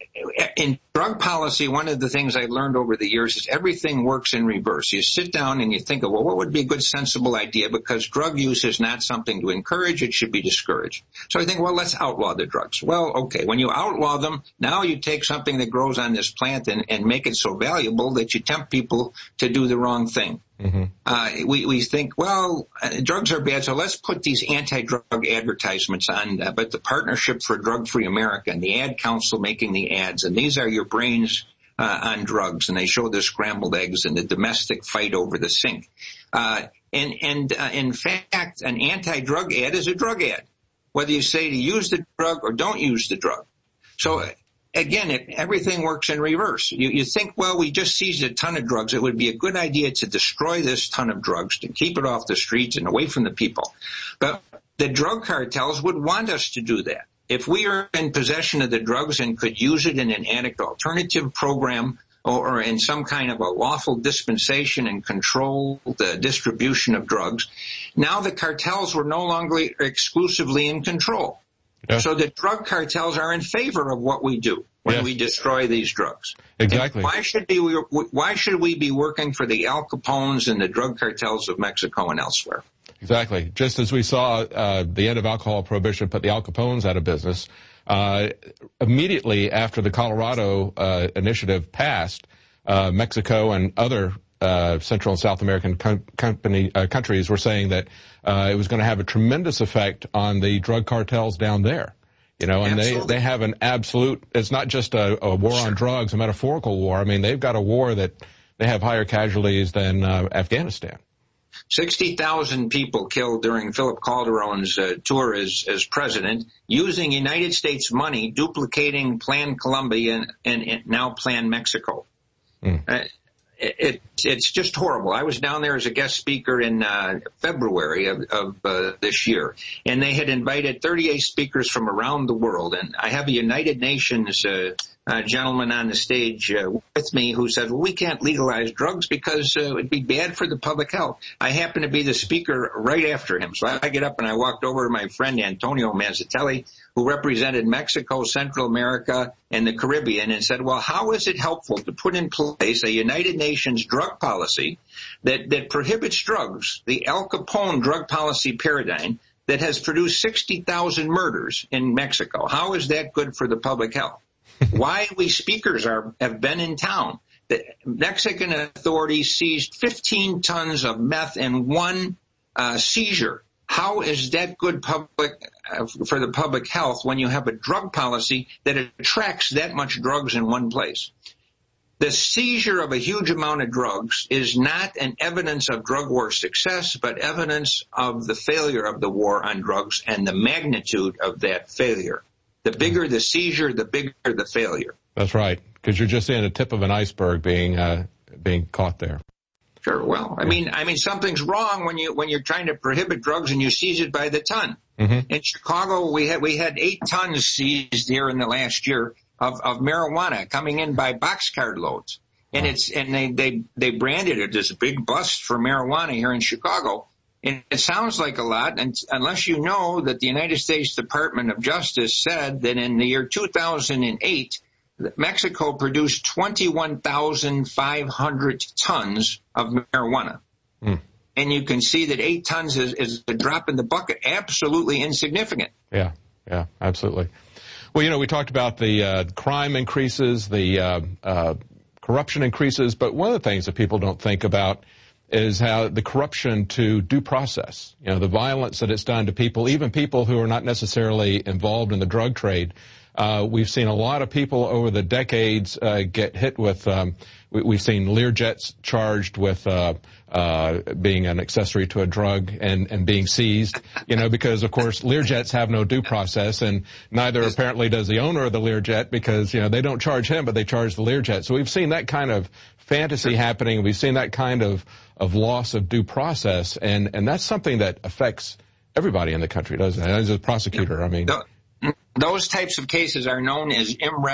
in drug policy, one of the things I learned over the years is everything works in reverse. You sit down and you think of, well, what would be a good, sensible idea? Because drug use is not something to encourage. It should be discouraged. So I think, well, let's outlaw the drugs. Well, okay, when you outlaw them, now you take something that grows on this plant and, and make it so valuable that you tempt people to do the wrong thing. Mm-hmm. Uh, we, we think, well, uh, drugs are bad, so let's put these anti-drug advertisements on, uh, but the Partnership for Drug-Free America and the Ad Council making the ads, and these are your brains uh, on drugs, and they show the scrambled eggs and the domestic fight over the sink. Uh, and and uh, in fact, an anti-drug ad is a drug ad, whether you say to use the drug or don't use the drug. So again, it, everything works in reverse. You, you think, well, we just seized a ton of drugs. It would be a good idea to destroy this ton of drugs, to keep it off the streets and away from the people. But the drug cartels would want us to do that. If we are in possession of the drugs and could use it in an addict alternative program or, or in some kind of a lawful dispensation and control the distribution of drugs, now the cartels were no longer exclusively in control. Yeah. So the drug cartels are in favor of what we do when yes. we destroy these drugs. Exactly. And why should we, why should we be working for the Al Capones and the drug cartels of Mexico and elsewhere? Exactly. Just as we saw uh, the end of alcohol prohibition put the Al Capones out of business, uh, immediately after the Colorado uh, initiative passed, uh, Mexico and other Uh, Central and South American com- company, uh, countries were saying that uh, it was going to have a tremendous effect on the drug cartels down there. You know, and Absolutely. they, they have an absolute, it's not just a, a war sure. on drugs, a metaphorical war. I mean, they've got a war that they have higher casualties than uh, Afghanistan. sixty thousand people killed during Philip Calderon's uh, tour as, as president, using United States money, duplicating Plan Colombia and, and, and now Plan Mexico. Mm. Uh, It, it's just horrible. I was down there as a guest speaker in uh, February of, of uh, this year, and they had invited thirty-eight speakers from around the world. And I have a United Nations uh, uh, gentleman on the stage uh, with me who said, well, we can't legalize drugs because uh, it would be bad for the public health. I happen to be the speaker right after him. So I get up and I walked over to my friend Antonio Mazzatelli, who represented Mexico, Central America, and the Caribbean, and said, well, how is it helpful to put in place a United Nations drug policy that, that prohibits drugs, the Al Capone drug policy paradigm that has produced sixty thousand murders in Mexico? How is that good for the public health? Why we speakers are have been in town. The Mexican authorities seized fifteen tons of meth in one uh, seizure. How is that good public uh, for the public health when you have a drug policy that attracts that much drugs in one place? The seizure of a huge amount of drugs is not an evidence of drug war success, but evidence of the failure of the war on drugs and the magnitude of that failure. The bigger the seizure, the bigger the failure. That's right, because you're just seeing the tip of an iceberg being uh, being caught there. Sure. Well, I mean, I mean, something's wrong when you when you're trying to prohibit drugs and you seize it by the ton. Mm-hmm. In Chicago, we had we had eight tons seized here in the last year of, of marijuana coming in by boxcar loads, and wow. it's and they they they branded it as a big bust for marijuana here in Chicago. And it sounds like a lot, and unless you know that the United States Department of Justice said that in the year two thousand eight. Mexico produced twenty-one thousand five hundred tons of marijuana. Mm. And you can see that eight tons is, is a drop in the bucket, absolutely insignificant. Yeah, yeah, absolutely. Well, you know, we talked about the uh, crime increases, the uh, uh, corruption increases, but one of the things that people don't think about is how the corruption to due process, you know, the violence that it's done to people, even people who are not necessarily involved in the drug trade. Uh, we've seen a lot of people over the decades uh, get hit with, um, we, we've seen Learjets charged with uh, uh, being an accessory to a drug and, and being seized, you know, because, of course, Learjets have no due process, and neither apparently does the owner of the Learjet because, you know, they don't charge him, but they charge the Learjet. So we've seen that kind of fantasy happening. We've seen that kind of, of loss of due process, and, and that's something that affects everybody in the country, doesn't it? As a prosecutor, I mean. Those types of cases are known as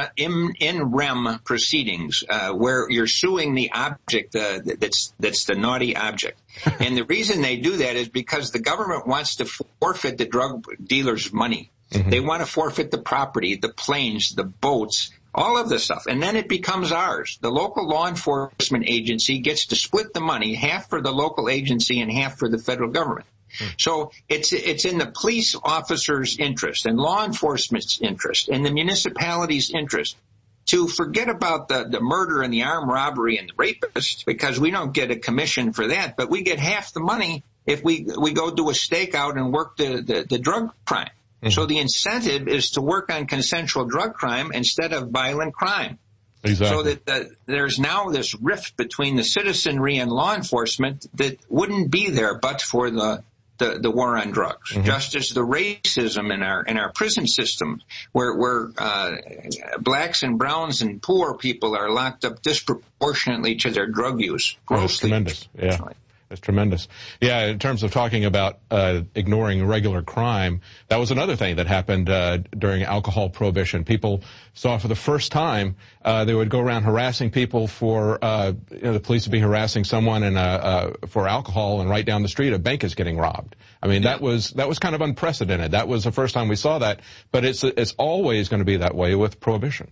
in rem proceedings, uh, where you're suing the object uh, that's that's the naughty object. And the reason they do that is because the government wants to forfeit the drug dealer's money. Mm-hmm. They want to forfeit the property, the planes, the boats, all of this stuff. And then it becomes ours. The local law enforcement agency gets to split the money, half for the local agency and half for the federal government. Mm-hmm. So it's it's in the police officer's interest and law enforcement's interest and the municipality's interest to forget about the, the murder and the armed robbery and the rapists, because we don't get a commission for that, but we get half the money if we we go do a stakeout and work the, the, the drug crime. Mm-hmm. So the incentive is to work on consensual drug crime instead of violent crime. Exactly. So that the, there's now this rift between the citizenry and law enforcement that wouldn't be there but for the The, the war on drugs, mm-hmm. just as the racism in our in our prison system, where where uh, blacks and browns and poor people are locked up disproportionately to their drug use. Oh, that's tremendous. Yeah, that's tremendous. Yeah, in terms of talking about uh, ignoring regular crime, that was another thing that happened uh, during alcohol prohibition. People saw for the first time uh, they would go around harassing people for uh, you know, the police would be harassing someone and uh, uh, for alcohol, and right down the street a bank is getting robbed. I mean, that was that was kind of unprecedented. That was the first time we saw that, but it's it's always going to be that way with prohibition.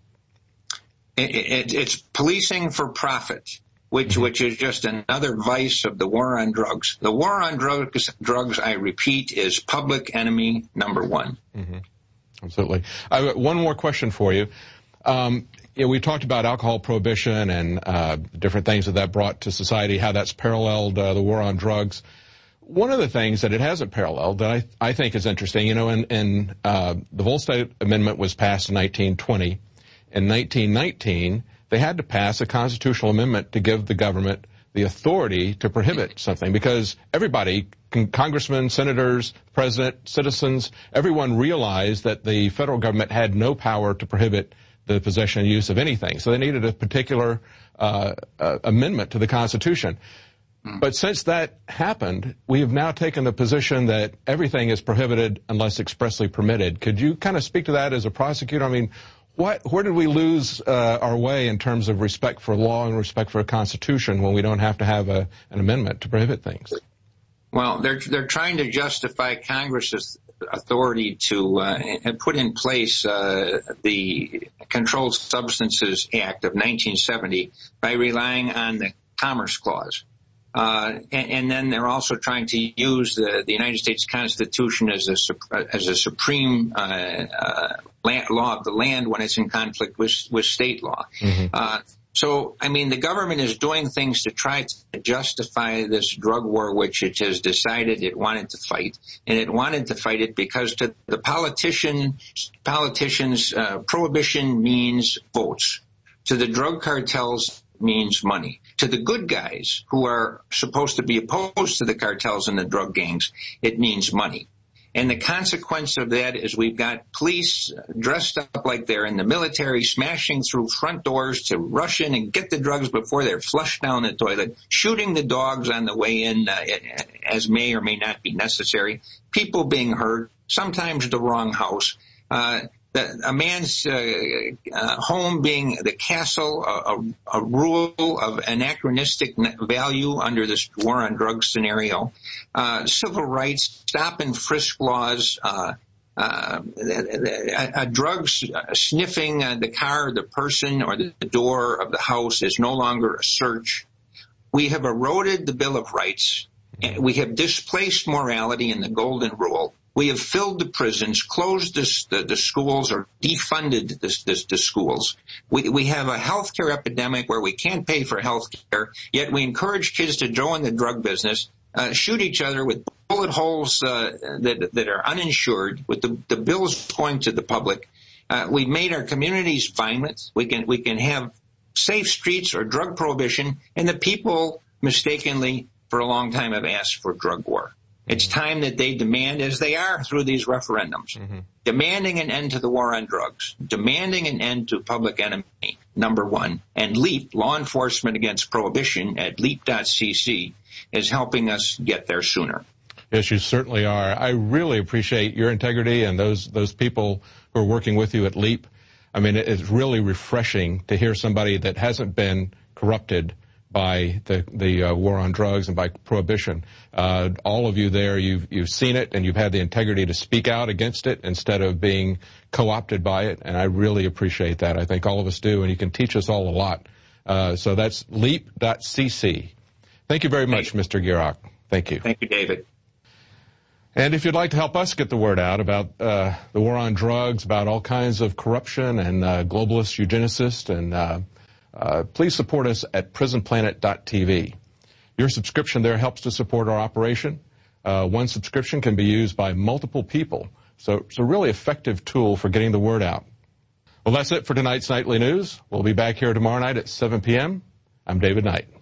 It, it, it's policing for profit, which mm-hmm. which is just another vice of the war on drugs. The war on drugs, drugs, I repeat, is public enemy number one. Mm-hmm. Absolutely. I've got one more question for you. Um, you know, we talked about alcohol prohibition and uh, different things that that brought to society, how that's paralleled uh, the war on drugs. One of the things that it hasn't paralleled that I, I think is interesting, you know, in, in uh, the Volstead Amendment was passed in nineteen twenty. In nineteen nineteen, they had to pass a constitutional amendment to give the government the authority to prohibit something, because everybody, congressmen, senators, president, citizens, everyone realized that the federal government had no power to prohibit the possession and use of anything. So they needed a particular uh, uh, amendment to the Constitution. But since that happened, we have now taken the position that everything is prohibited unless expressly permitted. Could you kind of speak to that as a prosecutor? I mean, what, where did we lose uh, our way in terms of respect for law and respect for a Constitution when we don't have to have a, an amendment to prohibit things? Well, they're they're trying to justify Congress's authority to uh, put in place uh, the Controlled Substances Act of nineteen seventy by relying on the Commerce Clause. Uh, and, and then they're also trying to use the, the United States Constitution as a, as a supreme uh, uh, land, law of the land when it's in conflict with, with state law. Mm-hmm. Uh, so, I mean, the government is doing things to try to justify this drug war, which it has decided it wanted to fight. And it wanted to fight it because to the politician, politicians, uh, prohibition means votes. To the drug cartels, means money. To the good guys who are supposed to be opposed to the cartels and the drug gangs, it means money. And the consequence of that is we've got police dressed up like they're in the military, smashing through front doors to rush in and get the drugs before they're flushed down the toilet, shooting the dogs on the way in uh, as may or may not be necessary, people being hurt, sometimes the wrong house. Uh, The, a man's uh, uh, home being the castle, a, a, a rule of anachronistic value under this war on drugs scenario, uh, civil rights, stop and frisk laws, uh, uh, a, a drugs sniffing uh, the car, the person, or the door of the house is no longer a search. We have eroded the Bill of Rights. We have displaced morality in the Golden Rule. We have filled the prisons, closed this, the, the schools, or defunded this, this, the schools. We, we have a healthcare epidemic where we can't pay for healthcare, yet we encourage kids to join the drug business, uh, shoot each other with bullet holes uh, that, that are uninsured, with the, the bills going to the public. Uh, we've made our communities violent. We can we can have safe streets or drug prohibition, and the people mistakenly for a long time have asked for drug war. It's time that they demand, as they are through these referendums, mm-hmm. demanding an end to the war on drugs, demanding an end to public enemy, number one, and LEAP, Law Enforcement Against Prohibition, at leap dot c c, is helping us get there sooner. Yes, you certainly are. I really appreciate your integrity and those those people who are working with you at LEAP. I mean, it's really refreshing to hear somebody that hasn't been corrupted by the the uh, war on drugs and by prohibition. Uh, all of you there, you've you've seen it, and you've had the integrity to speak out against it instead of being co-opted by it, and I really appreciate that. I think all of us do, and you can teach us all a lot. Uh, so that's leap dot c c. Thank you very much, Mister Gierach. Thank you. Thank you, David. And if you'd like to help us get the word out about uh, the war on drugs, about all kinds of corruption and uh, globalist eugenicists, and uh, uh, please support us at prison planet dot t v. Your subscription there helps to support our operation. Uh, one subscription can be used by multiple people, so it's a really effective tool for getting the word out. Well, that's it for tonight's Nightly News. We'll be back here tomorrow night at seven p m I'm David Knight.